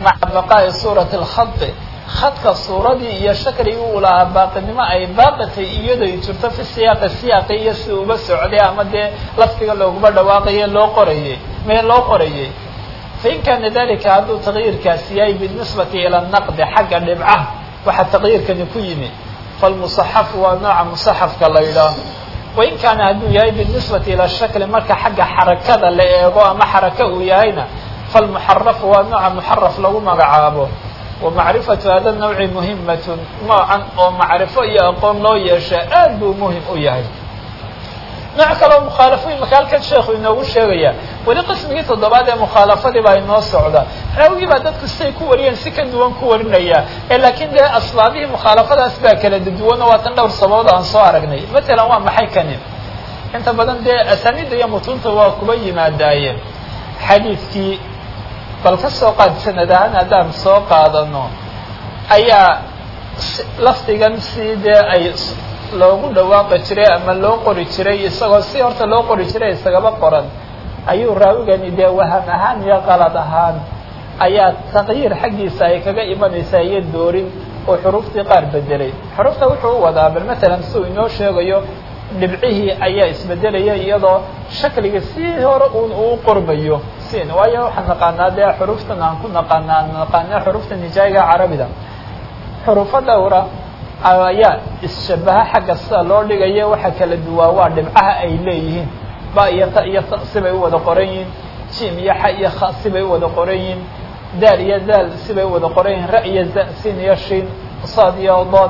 maca baqaa'i suurati alkhadi khadka suuradii iyo shakrigii uu lahaa baaqinimo ay baaqatay iyadoo ay jirto fi siyaaqi iyo si uba socday ama dee laftiga looguma dhawaaqaye loo qorayey fain kaana dalika hadduu taqyiirkaasi yahay binisbati ila naqdi xagga dhibcaha waxaa taqyiirkani ku yimi falmusaxafu waa nooca musaxafka la yidhaah wain kaana hadduu yahay binisbati ila shakli marka xagga xarakada la eego ama xaraka uu yahayna falmuxarafu waa nooca muxaraf lagu magacaabo wamacrifatu hada nawci muhimatun noocan oo macrifo iyo aqoon loo yeesha aad buu muhim u yahay nooc kaleo mukhaalafooyin marka halkan sheekhu inoogu sheegaya weli qismigii toddobaad ee mukhaalafadii baa inoo socda raawigii baa dadku siday ku wariyeen si ka duwan ku warinaya laakiin dee asbaabihii mukhaalafadaas baa kala duwana waa tan dhowr sababood aan soo aragnay matalan waa maxay kani inta badan dee asaaniidda iyo mutunta waa kuba yimaadaayeen xadiidkii bal ka soo qaad sanad ahaan haddaan soo qaadano ayaa lafdigan si dee ay loogu dhawaaqi jiray ama loo qori jiray isagoo si horta loo qori jiray isagaba qoran ayuu raawigani dee waham ahaan iyo qalad ahaan ayaa taqyiir xaggiisa ay kaga imanaysaa iyo doorin oo xuruuftii qaar bedelay xuruufta wuxuu u wadaa bal matalan siuu inoo sheegayo dhibcihii ayaa isbedelaya iyadoo shakliga si hore uu qormayo sin waayo waxaan naqaanaa dee xuruuftan aan ku naqaana xuruufta nijaayiga carabida xuruufo dhowra ayaa isshabaha xagga sida loo dhigayo waxa kala duwaa waa dhibcaha ay leeyihiin ba iyo ta iyo ta sibay u wada qoran yihiin jim iyo xa iyo kha sibay u wada qoran yihiin daal iyo daal sibay u wada qoran yihiin ra iyo za sin iyo shin saad iyo dood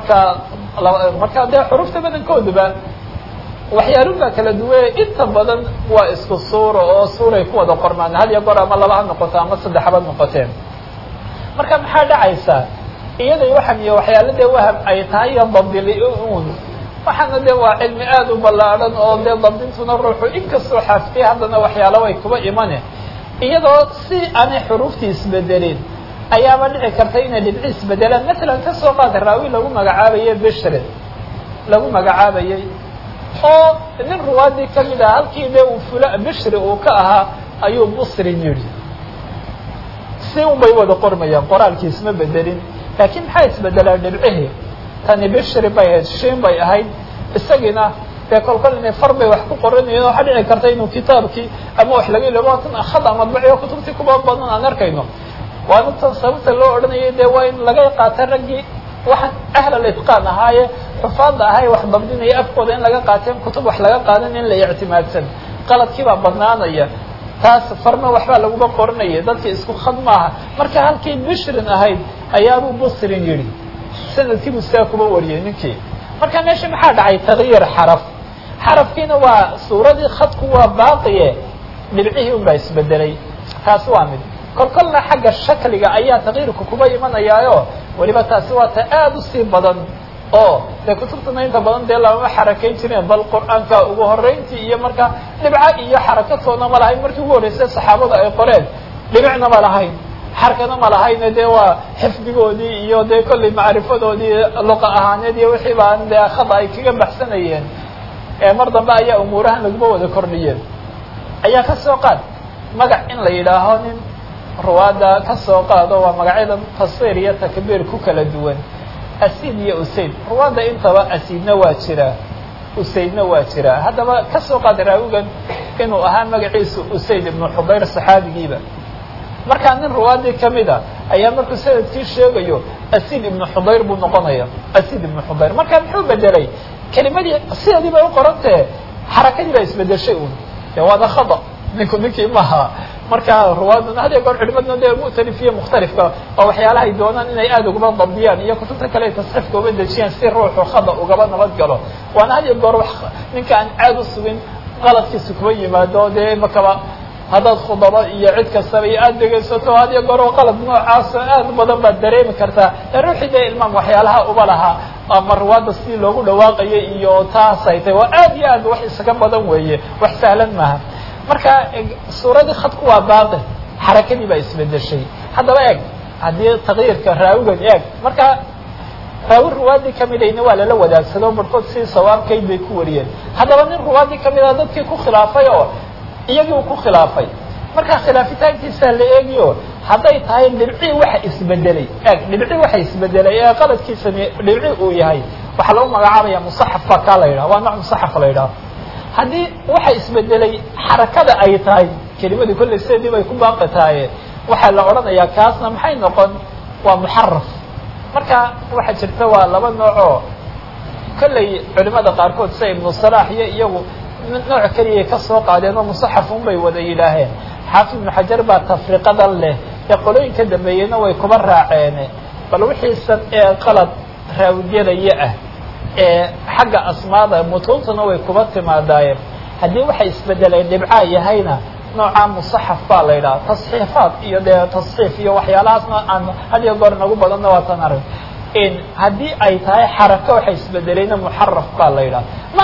marka dee xuruufta badankooduba waxyaalubaa kala duwaya inta badan waa isku suura oo suuray ku wada qormaan had iyo goor ama laba ha noqoto ama saddex haba noqoteen marka maxaa dhacaysaa iyaday waxaan iyo waxyaala dee waham ay tahay iyo dabdili un waxaana dee waa cilmi aada u ballaadhan oo dee dabdintuna ruuxu inkastoo xaaftay haddana waxyaalo way kuba imane iyadoo si aanay xuruuftii isbedelin ayaaba dhici karta inay dhibci isbedelaan matalan ka soo qaada raawi lagu magacaabaye bishri lagu magacaabayey oo nin ruwaadii kamid ah halkii dee uu bishri uu ka ahaa ayuu busrin yidhi si un bay wada qormayaan qoraalkii isma bedelin laakiin maxaa isbedelaa dhibcihii tani bishri bay ahayd shin bay ahayd isagiina dee kolkol inay far bay wax ku qoranayeen waxaa dhici karta inuu kitaabkii ama wax laga ilabaatan khada madbaciyo kutubtii kuba badan aan arkayno waana tan sababta loo odhanayay dee waa in laga qaata raggii waxaan ahlal itqaan ahaaye xufaadda ahay wax dabdinaya afkooda in laga qaateen kutub wax laga qaadan in la ictimaadsan qaladkii baa badnaanaya taas farma waxbaa laguba qoranaya dadka isku khad maaha marka halkii bishrin ahayd ayaabuu busrin yidhi sanadkiibuu sidaa kuba wariyay ninkii marka meesha maxaa dhacay tagyiir xarafkiina waa suuradii khadku waa baaqiye dhibcihii un baa isbedelay taas waa mid kolkolna xagga shakliga ayaa tagyiirku kuba imanayaayo weliba taasi waa ta aada usii badan oo dee kutubtana inta badan dee lamama xarakayn jireen bal qur-aanka ugu horeyntii iyo marka dhibca iyo xarakatoona ma lahayn markii ugu horreysay saxaabada ay qoreen dhibicna ma lahayn xarkana ma lahayne dee waa xifdigoodii iyo dee kollay macrifadoodii luqa ahaaneed iyo wixii baan dee khada ay kaga baxsanayeen mar dambe ayaa umuurahan laguma wada kordhiyeen ayaa ka soo qaad magac in la yidhaaho nin ruwaada ka soo qaado waa magacyada tasiir iyo takbiir ku kala duwan asiid iyo usayd ruwaada intaba asiidna waa jiraa usaydna waa jiraa haddaba ka soo qaad raawigan inuu ahaa magaciisu usayd ibnu xudayr saxaabigiiba markaa nin ruwaadii kamid a ayaa markuu sanadkii sheegayo asiid ibnu xudayr buu noqonaya asiid ibnu xudayr marka muxuu bedelay kelimadii sideedii bay u qorantee xarakadii baa isbedeshay un dee waana khada ninkii maha marka ruwaaduna had iyo goor culimadna dee mu'talifiya mukhtalifka oo waxyaalaha ay doonaan inay aada ugaba dabdiyaan iyo kutubta kale ay tasxiifka uba dejiyaan si ruuxu khada ugaba nabad galo waana had iyo goor wax ninka aan caad u sugin qaladkiisa kuba yimaado dee makaba haddaad khudaba iyo cid kastaba iyo aada dhegaysato had iyo goor oo qalad noocaasa aad badan baad dareemi kartaa ee ruuxii dee ilmaam waxyaalaha uba lahaa ama ruwaadda si loogu dhawaaqayo iyo taasay tahay waa aad iyo aad wax isaga badan weeye wax sahlan maaha marka suuradii khadku waa baaqi xarakadii baa isbedeshay haddaba eeg haddii tagyiirka raawigan eeg marka raawi ruwaadii kamidayna waa lala wadaagsado barhkood si sawaabkayd bay ku wariyeen haddaba nin ruwaadii kamid a dadkii ku khilaafay oo iyagii u ku khilaafay markaa khilaafitaankiisa la eegiyo hadday tahay dhibci waxa isbedelay dhibci waxa isbedelay ee qaladkiisani dhibci uu yahay waxa lagu magacaabaya musaxaf ka la yiraahdo waa nooc musaxaf la yiraahdo haddii waxa isbedelay xarakada ay tahay kelimadii kulli sidii bay ku baaqataay waxa la oranayaa kaasna maxay noqon waa muharraf marka waxa jirta waa laba nooc oo kallay culimada qaarkood say ibn Salah iyo iyagu nooc kaliya ka soo qaadeen oo musaxafun bay wada yiraaheen xaafid ibn Hajar baa tafriqadan leh ee qolooyinka dambeeyayna way kuba raaceen bal wixii sad ee qalad raawiyada ah ee xagga asmaada mutuuntuna way kuba timaadayeen haddii waxa isbedelay dhibca yahayna nooca musaxaf baa la yiraahdaa tasxiifaad iyo tasxiif iyo waxyaalahaasna aan hadiyo goor nagu badanna waa tan arag in haddii ay tahay xarako waxa isbedelayna muharraf baa la yiraahdaa ma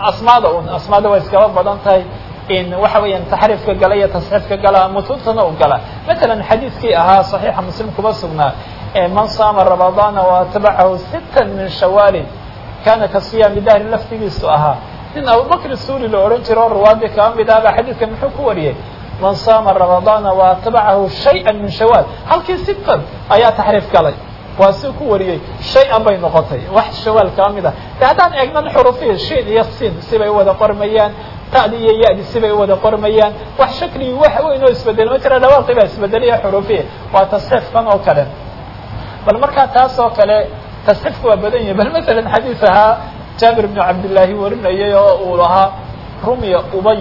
asmaada way iska badan tahay in waxa weeyaan taxriifka gala iyo tasxiifka gala mutuuntuna u gala مثلا xadiiskii ahaa saxiixa muslim kuba sugnaa man saama ramadana wa tabacahu 6 min shawal kana ka siyam dahr laftigiisu ahaa in Abu Bakr Suuli la oran jiro ruwaadi ka mid ah xadiiska muxuu ku wariyay man saama ramadana wa tabacahu shay'an min shawal halkii 6 ayaa taxriif galay waa si ku wariyay shay'an bay noqotay wax shawal ka mid ah hadaan eegnan xurufiya shay iyo sin sibay wada qormayaan taadiye yaadi sibay wada qormayaan wax shakli wax weyn oo isbedel ma jira dhawaaqi baa isbedelaya xurufiya waa tasxiif kan oo kale bal marka taas oo kale tasxiifku waa badan yahay bal mesela xadiisaha Jabir ibn Abdullah warinayay oo uu lahaa rumiya Ubay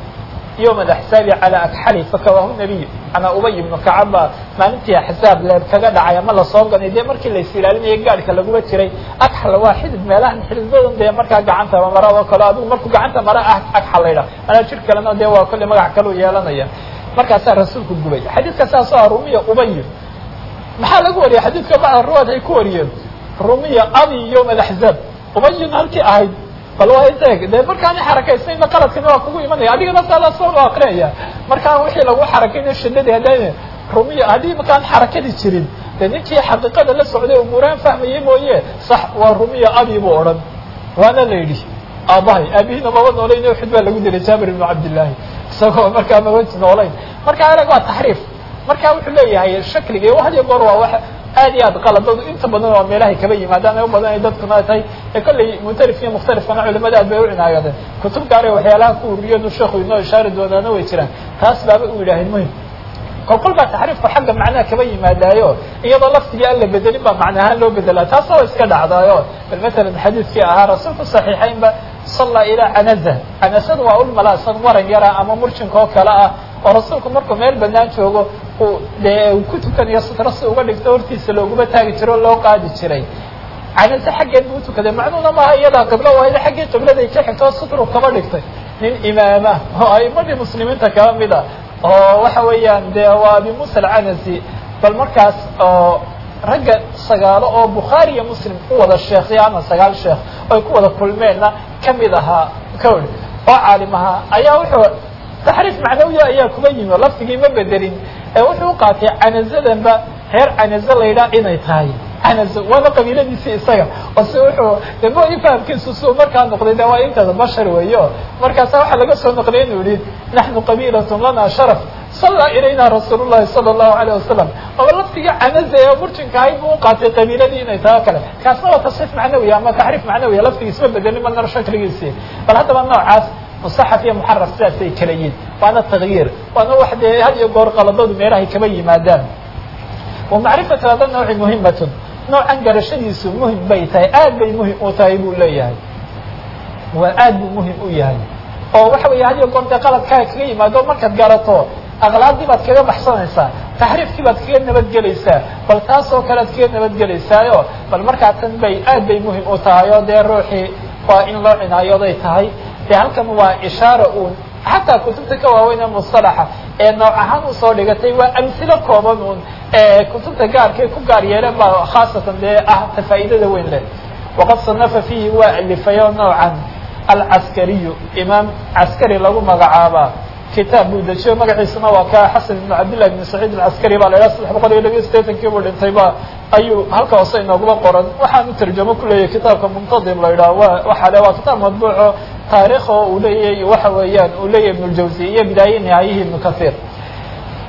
يوم الحساب على أكحله فكواه النبي أنا أبي بن كعب ما ننتهي حساب لا كذا دعيا ما لا صوغن يدي مركي اللي يصير علينا يقال كلا جوه تري أكحل واحد ملاه نحل ذولن ده مركا جعنته ومرا وكلا دو مركو جعنته مرا أكحل ليلا أنا شرك لنا ده وكل ما يحكلوا يالنا يا مركا صار رسولك الجوي حديث كسر صار رومية أبي محل أقول يا حديث كبع الرواد هيكوري رومية أبي يوم الأحزاب أبي نهارتي أهيد bal waa isaga de markaan xarakaysayna qaladkana waa kugu imanaya adigana sala soo aqriya markaan wixii lagu xarakayna shidada hadana rumiya hadii markaan xarakadi jirin de ninkii xaqiiqada la socday umuraan fahmayay mooyee sax waa rumiya abi buu oran waana leeydi abihina baba nooleeyay xidba lagu diray Jabir ibn Abdullah isagoo markaa ma wajin nooleey markaa araga waa taxriif markaa wuxuu leeyahay shakliga wax hadiyo goor waa wax aad iyo aad qaladadu inta badan waa meelaha kaba yimaadaan oo badan ay dadkuna tahay kulli mutarif iyo mukhtalif kana culimada aad bay u cinaayeen kutub gaar ah waxyaalaha ku uriyeen sheekhu inoo ishaaro doonana way jiraan taas baaba uu ilaahay muhiim kolba taxriifku xagga macnaha kaba yimaadaayo iyadoo laftiga la bedelin ba macnaha loo bedelaa taas oo iska dhacdaayo bal mesela xadiiskii ahaa rasuulku saxiixayn ba salla ila anasad waa ul malaasan waran yara ama murjinka oo kala ah oo rasuulku markuu meel banaan joogo uu ku tukanayo sutrasi uga dhigto hortiisa looguma taagi jiro loo qaadi jiray anasa xaggeed buu tukaday macnuuna ma iyada qibla waa ila xaggii qiblada ay ka xigto sutru kaba dhigtay nin imaama oo ay madii muslimiinta ka mid ah oo waxa weeyaan de waa bi Musa al-Anasi bal markaas oo ragga sagaalo oo Bukhari iyo Muslim u wada sheekhyana sagaal sheekh oo ku wada kulmeena kamid aha kood oo caalimaha ayaa wuxuu taxriif macnawiya ayaa kuba yimi laftigii ma bedelin ee wuxuu qaatay anazadan ba heer anazal ila inay tahay anazal wada qabiiladiisa isaga oo si wuxuu demo ifaamkiisu soo markaa noqday waa inta bashar weeyo markaas waxa laga soo noqday inuu yiri nahnu qabiilatun lana sharaf salla ilayna rasuulullah sallallahu alayhi wasallam oo laftiga anazal ee murjinka ay buu qaatay qabiiladii inay tahay kale kaasna waa tasxiif macnawiya ama taxriif macnawiya laftigiisa ma bedelin ma nar shakligiisa bal hadaba noocaas مصحف يا محرف ساسي كليين وانا التغيير وانا واحد هذه يقول غلطات ميراهي كما يمادان ومعرفة هذا النوع مهمة نوع انقر شديس مهم بيتاي آد بي مهم وطايبو ليهاي وآد مهم وياهاي وحوي هذه يقول غلط كما يمادان مركز قالتو أغلاط دي بات كما بحصانيسا تحريف كي بات كما نبت جليسا بل تاسو كانت كما نبت جليسا بل مركز تنبي آد بي مهم وطايو دي روحي وإن الله عنايو دي تاي halkan waa ishaaro uu hatta kutubta ka waaweyn mustalaha ee nooc ahaan u soo dhigatay waa amsilo kooban oo kutubta gaarkay ku gaar yeelan ba khaasatan de faa'iidada weyn leh waqad sanafa fihi wa alifayo noocan al-askari imam askari lagu magacaaba kitaab uu dajiyo magaciisana waa ka Hasan ibn Abdullah ibn Sa'id al-Askari baa la yiraahdaa 328 buu dhintay ba ayuu halka hoose inoogu qoran waxaan u tarjumo ku leeyahay kitaabka muntadim la yiraahdo waxa la waa kitaab madbuuc taariikh oo uu leeyahay waxa weeyaan uu leeyahay ibn al-Jawzi iyo bidaayeen yahay ibn Kathir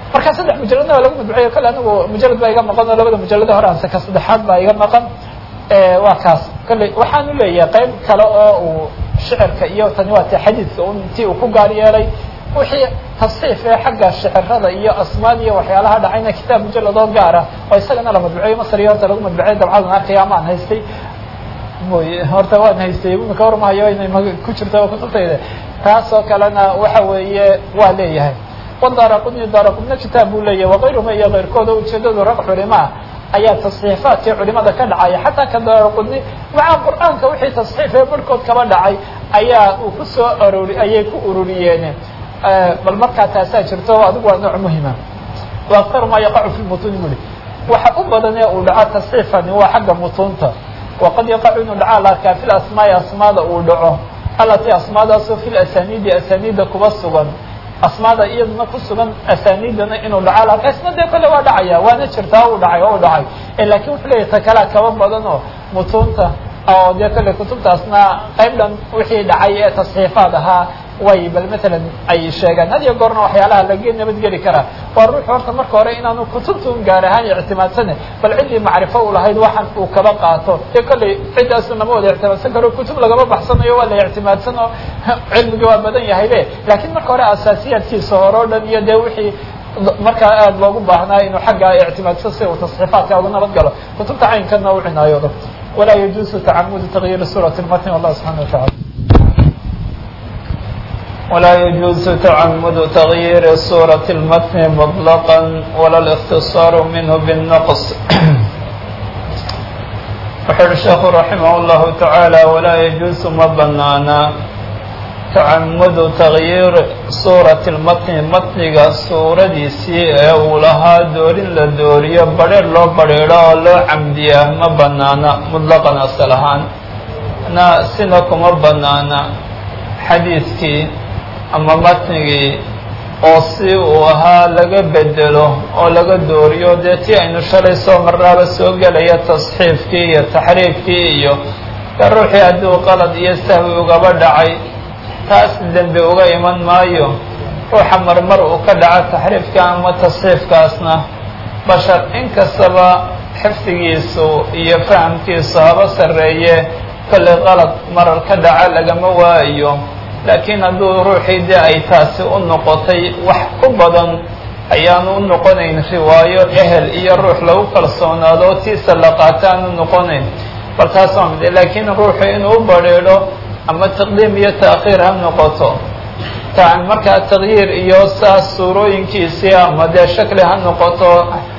marka 3 mujalladna waa lagu madbuceeyo kale anigu mujallad baa iga maqan oo labada mujallada hore aan ka saddexaad baa iga maqan waa kaas kale waxaan u leeyahay qayb kale oo uu shicirka iyo tani waa xadiidka intii uu ku gaar yeelay wixii tasxiif ee xagga shicirada iyo asmaad iyo waxyaalaha dhacayna kitaab mujallado gaar ah oo isagana la madbuceeyo masriyo horta lagu madbuceeyo dabcadan arkaya maan haystay horta waan haystay imika warmahayo inay ku jirto kutubtayda taasoo kalena waxa weeye waa leeyahay wadaaraqudna kitaab buu leeyahay waqayruma iyo keyrkooda ujeedadu rag culima ayaa tasxiifaadkii culimada ka dhacaya xataa ka daaraqudni maca qur'aanka wixii tasxiif ee barhkood kaba dhacay ayaa uu ku soo ayay ku ururiyeen bal markaa taasaa jirto adigu waa nooc muhima waaktaru maa yaqacu fi lmutuuni buli waxa u badan ee uu dhaco tasxiifani waa xagga mutuunta waqad yaqacu inuu dhaca la arkaa fi lasmaai asmaada uu dhaco alatii asmaadaasoo fi lasaniidi asaniida kuba sugan asmaada iyaduna ku sugan asaniidana inuu dhaco la arkaa isna dee kale waa dhacaya waana jirtaa u dhacay oo u dhacay lakin wuxuu leeyahy ta kalea kaba badan oo mutuunta oo dee kale kutubtaasna qayb dhan wixii dhacay ee tasxiifaad ahaa way bal matalan ay sheegaan had iyo goorna waxyaalaha laga nabadgeli karaa waa ruux horta marka hore inaanu kutubta un gaar ahaan ictimaadsane bal ciddii macrifo u lahayd waxan uu kaba qaato dee kolley ciddaasu nama wada ictimaadsan karo kutub lagama baxsanayo waa la ictimaadsan oo cilmiga waa badan yahaye lakin marka hore asaasiyaadkiisa hore o dhan iyo dee wixii markaa aada loogu baahnaa inuu xagga ictimaadsan si uu tasxiifaadka uga nabad galo kutubta caynkana u cinaayodo walaa yajuusu tacamudu tagyiiri suurati lmatni wallah subxana watacala ولا يجوز تعمد تغيير صورة المتن مطلقا ولا الاختصار منه بالنقص وحر الشيخ رحمه الله تعالى ولا يجوز ما بنانا تعمد تغيير صورة المتن متنga suuradiisii uu lahaa doorin la dooriyo badheer loo badheero oo loo camdiya ma banaana muطlaqan asal ahaan na sina kuma banaana xadiidkii ama matnigii oo si uu ahaa laga bedelo oo laga dooriyo dee tii aynu shalay soo marnaaba soo gelaya tasxiifkii iyo taxriifkii iyo ka ruuxii hadduu qalad iyo sahwi ugaba dhacay taas dembi uga iman maayo ruuxa marmar uu ka dhaco taxriifka ama tasxiifkaasna bashar inkastaba xifdigiisu iyo fahamkiisu haba sarreeye kolley qalad marar ka dhaca lagama waayo laakiin hadduu ruuxii dee ay taasi u noqotay wax ku badan ayaanu u noqonayn riwaayo ehel iyo ruux lagu kalsoonaado tiisa la qaata aanu noqonayn bal taas waa mid laakiin ruuxu inuu u badheedho ama taqdiim iyo ta'khiir ha noqoto markaa tagyiir iyo saas suurooyinkiisii ama dee shakli ha noqoto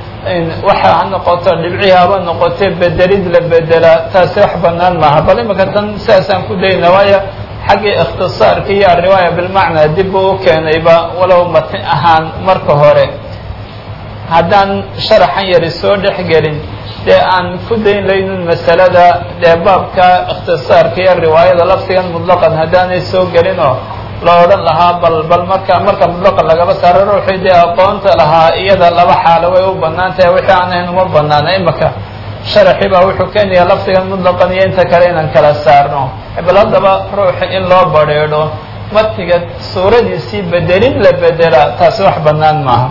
waxa ha noqoto dhibci haba noqotee bedelid la bedela taasi wax banaan maaha bal imika tan sidaasaan ku dayna waayo xaggii ikhtisaarka iyo ariwaaya bilmacnaa dib buu u keenayba walow matn ahaan marka hore haddaan sharaxan yari soo dhex gelin dee aan ku dayn laynun masalada dee baabka ikhtisaarka iyo riwaayada lafdigan mutlaqan haddaanay soo gelin oo la odhan lahaa bal marka mutlaqan lagaba saaro ruuxii dee aqoonta lahaa iyada laba xaalo way u banaan tahay wixii aan ahayn uma banaana imaka sharaxii baa wuxuu keenayaa lafdigan mutlaqan iyo inta kale inaan kala saarno bal haddaba ruuxa in loo badheedho matniga suuradiisii bedelin la bedela taasi wax banaan maaha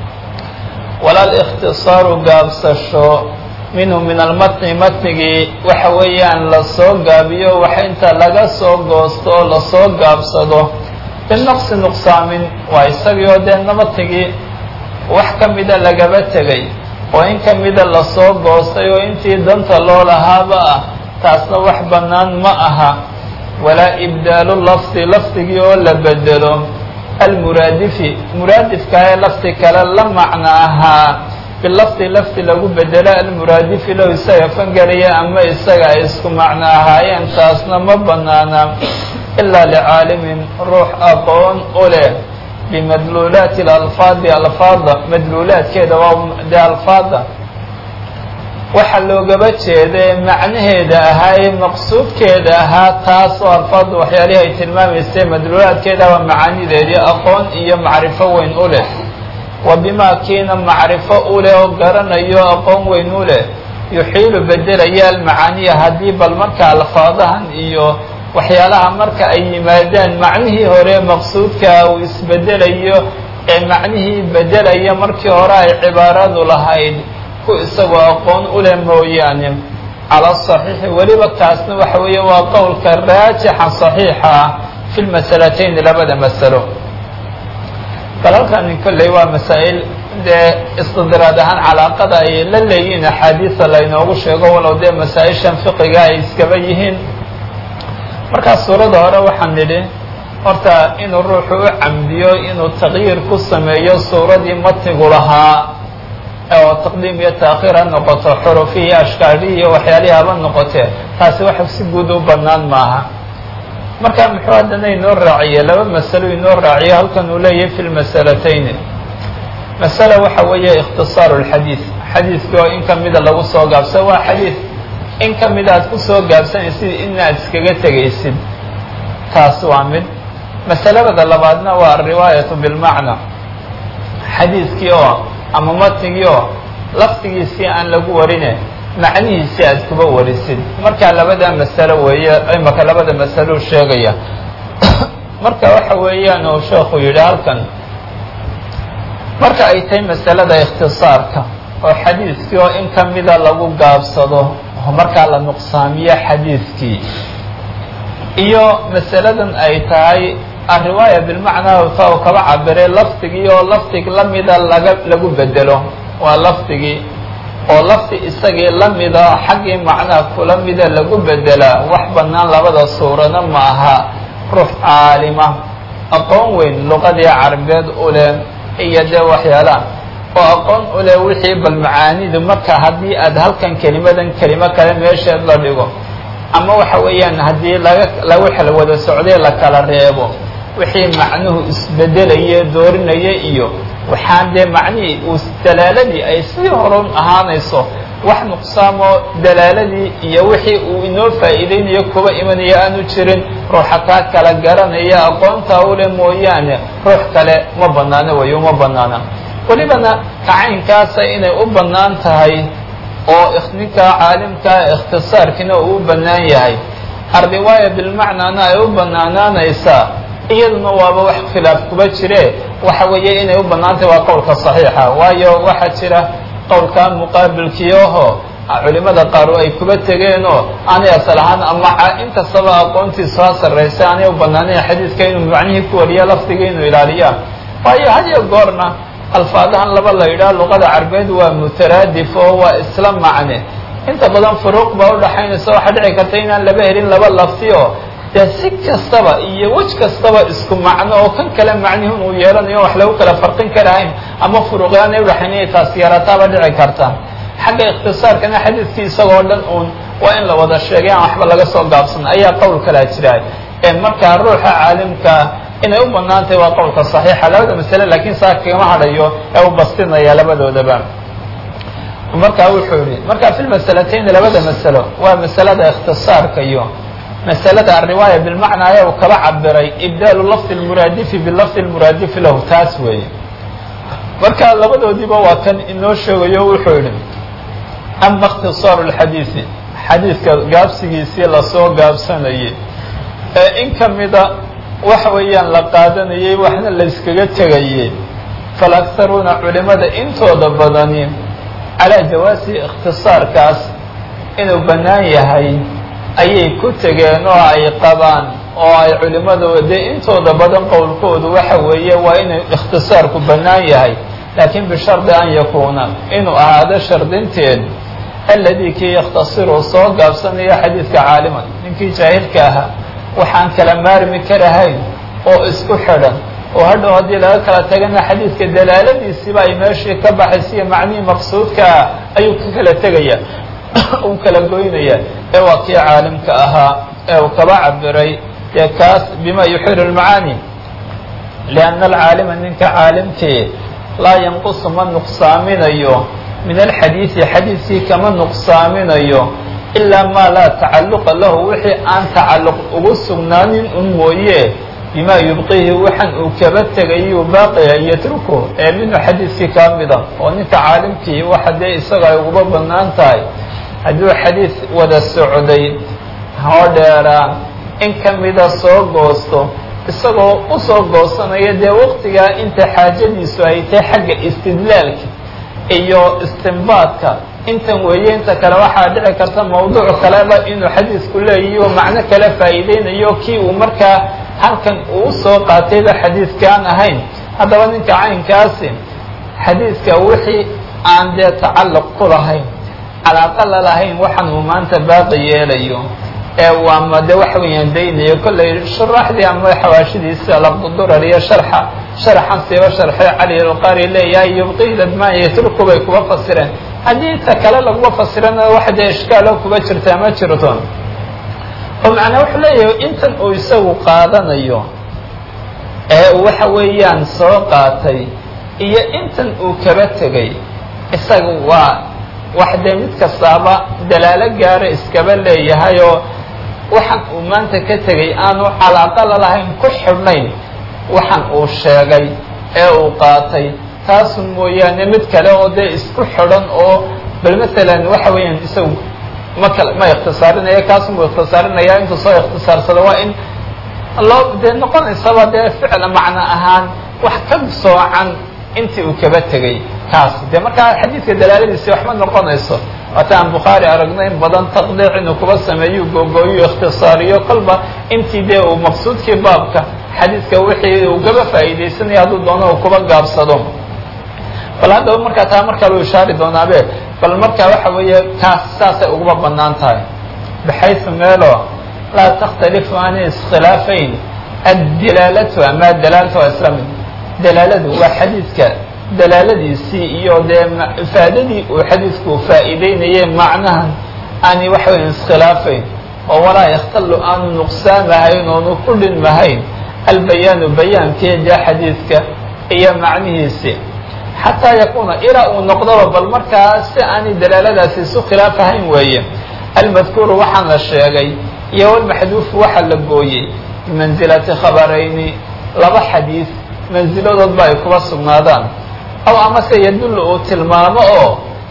walaa likhtisaaru gaabsasho minhu min almatni matnigii waxa weeyaan lasoo gaabiyo wax inta laga soo goosto oo lasoo gaabsado binaqsi nuqsaamin waa isagii oo dee matnigii wax ka mida lagaba tegay oo in ka mida lasoo goostay oo intii danta loo lahaaba ah taasna wax banaan ma aha walaa ibdaalu lafdi lafdigii oo la bedelo almuraadifi muraadifka ee lafdi kale la macno ahaa bilafdi lafdi lagu bedelo almuraadifi low isaga fangelaya ama isaga ay isku macno ahaayeen taasna ma banaana ilaa licaalimin ruux aqoon u leh bimadluulaati alalfaadi alfaada madluulaadkeeda waa dee alfaada waxa loogaba jeeday macnaheeda ahaa ee maqsuudkeeda ahaa taas oo alfaadda waxyaalihii ay tilmaamaysay madluulaadkeeda waa macaanideedii aqoon iyo macrifo weyn u leh wa bimaa kiina macrifo u leh oo garanayo aqoon weyn u leh yuxiilu bedelaya almacaaniya haddii bal marka alfaadahan iyo waxyaalaha marka ay yimaadaan macnihii hore maqsuudka uu isbedelayo ee macnihii bedelaya markii hore ay cibaaradu lahayd ku isagoo aqoon u leh mooyaane cala saxiixi weliba kaasna waxa weeye waa qowlka raajixa saxiixa ah fi lmasalatayn labada masalo bal halkani kolley waa masaa'il dee istidraad ahaan calaaqada ay la leeyihiin axaadiisa laynoogu sheego walow dee masaa-ishan fiqiga ay iskaba yihiin markaa suurada hore waxaan nidhi horta inuu ruuxu u camdiyo inuu taqyiir ku sameeyo suuradii matnigu lahaa oo taqdiim iyo taakhiir ha noqoto xurufihii ashkaarihii iyo waxyaalihii haba noqotee taasi wax si guud u bannaan maaha marka muxuu haddana inoo raaciye laba masalo inoo raaciye halkan uu leeyahay fi lmasalatayn masala waxa weeye ikhtisaaru lxadiid xadiidkii oo in kamida lagu soo gaabsan waa xadiid in kamida aad ku soo gaabsanaysid inaad iskaga tegaysid taas waa mid masalada labaadna waa alriwaayatu bilmacna xadiidkii oo ama matnigii oo lafdigiisii aan lagu warine macnihiisi aad kuba warisid marka labada masalo weeye imaka labada masalo sheegaya marka waxa weeyaan oo sheekhu yidhi halkan marka ay tahay masalada ikhtisaarka oo xadiidkii oo in kamida lagu gaabsado oo markaa la nuqsaamiyo xadiidkii iyo masaladan ay tahay alriwaaya bilmacnaa taa u kaba cabire lafdigii oo lafdig lamida lagu bedelo waa lafdigii oo lafdi isagii lamida xaggii macnaha kula mida lagu bedelaa wax bannaan labada suurana ma aha ruux caalima aqoon weyn luqadii carabeed u leh iyo dee waxyaalaha oo aqoon u leh wixii bal macaanidu marka haddii aad halkan kelimadan kelimo kale meesheed la dhigo ama waxa weeyaan haddii lagu xel wada socday la kala reebo wixii macnuhu isbedelaya doorinaya iyo waxaan dee macnihii uu dalaaladii ay sidii horun ahaanayso wax nuqsaamo dalaaladii iyo wixii uu inoo faa'iideynayo kuba imanaya aanu jirin ruuxa kaa kala garanaya aqoontaa u leh mooyaane ruux kale ma bannaano wayo uma bannaana welibana kacaynkaasa inay u bannaan tahay oo ninkaa caalimkaa ikhtisaarkiina uu u bannaan yahay alriwaaya bilmacnaana ay u bannaanaanaysaa iyaduna waaba wax khilaaf kuba jire waxa weeye inay u bannaantahay waa qowlka saxiixa waayo waxaa jira qowlkaa muqaabilkiiaho culimada qaar ay kuba tegeenoo aanay asal ahaan ama inkastaba aqoontiisu ha sarraysa aanay u bannaanayn xadiidka inuu macnihii ku wariya lafdiga inuu ilaaliyaa waayo hadiyo goorna alfaadahan laba la yidhaha luqada carbeed waa mutaraadif oo waa isla macne inta badan furuuq baa udhaxaynaysa waxaa dhici karta inaan laba helin laba lafti oo dee si kastaba iyo wej kastaba isku macno oo kan kale macnihun uu yeelanayo wax lagu kala farqin karahayn ama furuuqyaanay udhaxaynaya taas yarataaba dhici karta xagga ikhtisaarkana xadiidkii isagoo dhan uun waa in la wada sheegay aan waxba laga soo gaabsan ayaa qowl kalaa jira ee markaa ruuxa caalimkaa inay u bannaan tahay waa qowlka saxiixa labada masale laakiin saa kagama hadhayo ee u bastinaya labadoodaba markaa wuxuu yihi marka fi lmasalatayn labada masalo waa masalada ikhtisaarka iyo masalada alriwaaya bilmacnaa ayaa uu kaba cabiray ibdaalu lafdi lmuraadifi bilafdi lmuraadifi lahu taas weeye marka labadoodiiba waa kan inoo sheegayo wuxuu yihi ama ikhtisaaru lxadiidi xadiidka gaabsigiisii lasoo gaabsanayay ee in kamida waxa weeyaan la qaadanayay waxna la iskaga tegayay falakharuuna culimada intooda badani calaa jawaasi ikhtisaarkaas inuu bannaan yahay ayay ku tegeen oo ay qabaan oo ay culimadu dee intooda badan qowlkoodu waxa weeye waa inuu ikhtisaarku bannaan yahay laakiin bishardi an yakuuna inuu ahaado shardinteed alladii kii yakhtasiru soo gaabsanaya xadiidka caaliman ninkii jaahilka ahaa waxaan kala maarmi karahayn oo isku xidhan oo hadhow haddii laga kala tagana xadiidka dalaaladiisiiba ay meeshii ka baxaysiiyo macnihii maqsuudkaa ayuu ka kala tegaya uu kala goynaya ee waa kii caalimka ahaa ee uu kaba cabiray dee kaas bima yuxiru lmacaani lianna alcaalima ninka caalimkii laa yanqusu ma nuqsaaminayo min alxadiidi xadiidkii kama nuqsaaminayo ilaa maa laa tacalluqa lahu wixii aan tacalluq ugu sugnaanin un mooye bimaa yubqihi waxan uu kaba tegayuu baaqiya yatruku ee minhu xadiidkii kaa mida oo ninka caalimkii waxa dee isaga ay uguba bannaan tahay hadduu xadiid wada socday hoo dheeraa in kamida soo goosto isagoo usoo goosanaya dee waqtigaa inta xaajadiisu ay tahay xagga istidlaalka iyo istinbaadka intan weeye inta kale waxaa dhici karta mawduuc kaleba inuu xadiisku leeyahy oo macno kale faa'iideynayo kii uu markaa halkan uu usoo qaatayba xadiiskaan ahayn. haddaba ninka caynkaasi xadiiska wixii aan dee tacalluq ku lahayn calaaqa la lahayn waxaan uu maanta baaqi yeelayo ee waama de waxa weeyaan daynayo kollay shuraaxdii ama xawaashidiisa lafdudurar iyo sharaxan siiba sharxay cali alqari leeyahay yubqii ladmaa yatruku bay kuba fasireen. haddii inta kale laguma fasirana wax dee ishkaalo kuba jirtaa ma jirto oo macnaa wuxuu leeyahay intan uu isagu qaadanayo ee waxa weeyaan soo qaatay iyo intan uu kaba tegay isaga waa wax dee mid kastaaba dalaalo gaara iskaba leeyahay oo waxaan uu maanta ka tegay aanu calaaqa lalahayn ku xidhnayn waxaan uu sheegay ee uu qaatay taasu mooyaane mid kale oo dee isku xidhan oo bal maalan waxa weeyaan isagu ma ikhtisaarinaya kaasunbuu ikhtisaarinaya intuu soo ikhtisaarsado waa in loo dee noqonaysaba dee ficla macno ahaan wax ka soocan intii uu kaba tegay kaas dee markaa xadiidka dalaaladiisi waxma noqonayso waata aan bukhaari aragnay in badan taqdiic inuu kuba sameeyo googooyo ikhtisaariyo kolba intii dee uu maqsuudkii baabka xadiidka wixii uu gaba faa'iidaysanaya hadduu doono uu kuba gaabsado. bal haddaba markaa taa markaa luu ishaari doonaabe bal markaa waxa weeye kaas saasay uguba banaan tahay baxaysu meelo laa takhtalifu ani iskhilaafayn addilaalatu ama dalaalatu waa isla mid. dalaaladu waa xadiidka dalaaladiisii iyo dee ifaadadii uu xadiidku faa'iideynayay macnahan aani waxa weya iskhilaafayn oo walaa yakhtalu aanu nuqsaamahayn oonu ku dhinmahayn albayaanu bayaankeeda xadiidka iyo macnihiisi xataa yakuuna ilaa uu noqdoba bal markaa si aanay dalaaladaasi isu khilaafahayn weeye almadkuuru waxaan la sheegay iyo walmaxduufu waxa la gooyey bimansilati khabarayni laba xadiid mansiladoodba ay kuba sugnaadaan aw amase yadullu uu tilmaamo oo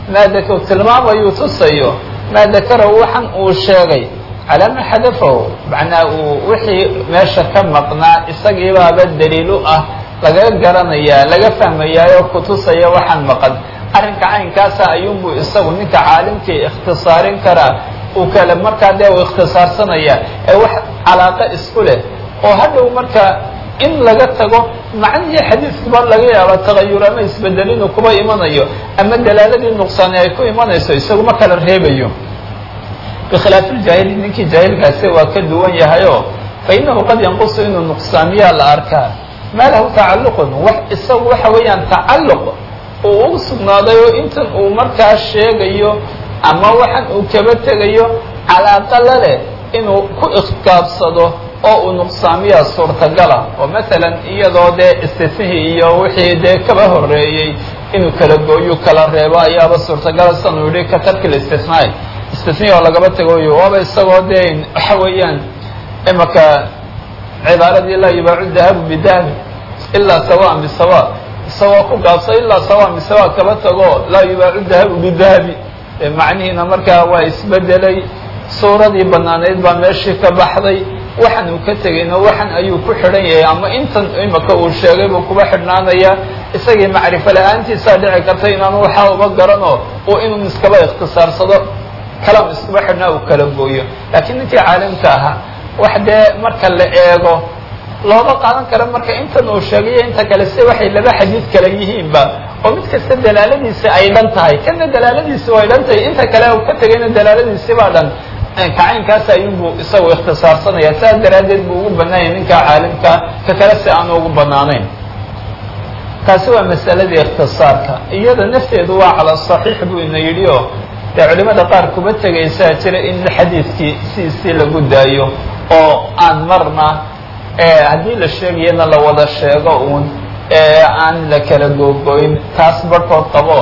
uu tilmaamayuu tusayo maa dakarahu waxan uu sheegay calaa ma xadafahu macnaa uu wixii meesha ka maqnaa isagiibaaba daliil u ah laga garanayaa laga fahmayaayo kutusaya waxaan maqan. arrinka caynkaasa ayuunbuu isagu ninka caalimkii ikhtisaarin karaa uu kale markaa dee uu ikhtisaarsanaya ee wax calaaqa isku leh oo hadhow markaa in laga tago macnihii xadiidkuba laga yaaba tagayur ama isbedel inuu kuba imanayo ama dalaaladii nuqsaani ay ku imanayso isagu ma kala reebayo. bikhilaaf iljaahili ninkii jaahilkaasi waa ka duwan yahayo fa inahu qad yanqusu inuu nuqsaamiyaa la arkaa maa lahu tacalluqun wax isagu waxa weeyaan tacalluq uu ugu sugnaaday oo intan uu markaa sheegayo ama waxan uu kaba tegayo calaaqa la leh inuu ku ikhgaabsado oo uu nuqsaamiyaa suurtagala oo maalan iyadoo dee istisnihii iyo wixii dee kaba horeeyey inuu kala gooyo kala reebo ayaaba suurtagala sanuu yihi ka tarki listisnaai istisnihi oo lagaba tegayo waaba isagoo dee waxa weeyaan imaka cibaaradii laa yubaacu dahabu bidahabi ilaa sawaan bisawa isagoo ku gaabsa ilaa sawaan bisawa kaba tago laa yubaacu dahabu bidahabi macnihiina markaa waa isbedelay suuradii banaanayd baa meeshii ka baxday waxan uu ka tegayna waxan ayuu ku xidhan yahay ama intan imaka uu sheegay buu kuba xidhnaanaya isagii macrifo la-aantiisaa dhici karta inaanu waxaa uba garanoo uu inuu iskaba ikhtisaarsado kalam iskuba xidhnaa uu kala gooyo. laakiin ninkii caalimka ahaa wax dee marka la eego looba qaadan karo marka intan uu sheegayo inta kale si waxay laba xadiid kale yihiinba oo mid kasta dalaaladiisi ay dhan tahay kana dalaaladiisi way dhan tahay inta kale uu ka tegayna dalaaladiisi baa dhan kacaynkaas ayuunbuu isagu ikhtisaarsanaya saas daraaddeed buu ugu banaanyay ninka caalimka ka kale si aanu ugu banaanayn. taasi waa masaladii ikhtisaarka iyada nafteedu waa cala saxiix buu ina yidhi oo dee culimada qaar kuba tegaysaa jira in xadiidkii sidiisii lagu daayo oo aan marna haddii la sheegayana la wada sheego uun aan la kala googooyn taas barhkood qabo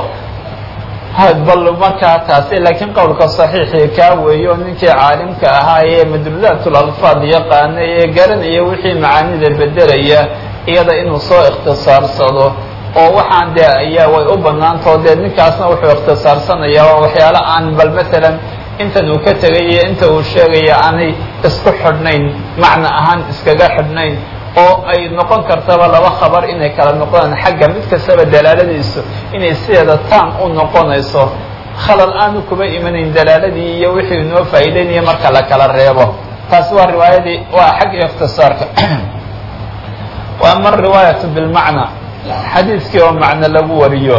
bal markaa taasi laakiin qowlka saxiixii kaa weeyo ninkii caalimka ahaa ee madrudatul alfaad yaqaana ee garanaya wixii macaanida bedelaya iyada inuu soo ikhtisaarsado oo waxaan dee ayaa way u banaantao dee ninkaasna wuxuu ikhtisaarsanayaa waa waxyaalo aan bal maalan intan uu ka tegay iyo inta uu sheegaya aanay isku xidhnayn macna ahaan iskaga xidhnayn oo ay noqon kartaba laba khabar inay kala noqdaan xagga mid kastaba dalaaladiisu inay sideeda taam u noqonayso khalal aanu kuba imanayn dalaaladii iyo wixii inoo faa'iideynaya marka la kala reebo taasi waa riwaayadii waa xagga ikhtisaarka wa ama riwaayatu bilmacna xadiiskii oo macno lagu wariyo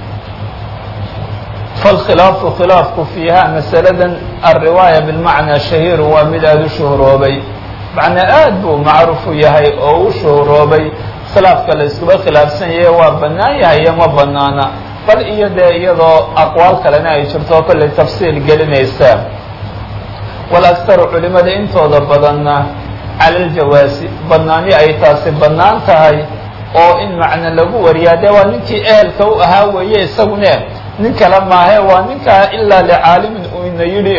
falkhilaafu khilaafku fiiha masaladan alriwaaya bilmacnaa shahiiru waa mid aada u shuhuroobay macnaa aad buu macruufu yahay oo u shuhuroobay khilaafka la iskuba khilaafsan yahay waa bannaan yahay iyo ma bannaana bal iyo dee iyadoo aqwaal kalena ay jirto oo kollay tafsiil gelinaysa wal aktaru culimada intooda badanna cala aljawaasi bannaani ay taasi bannaan tahay oo in macno lagu wariyaa dee waa ninkii ehelka u ahaa weeye isagune nin kale maahe waa ninkaa ilaa licaalimin uu ina yidhi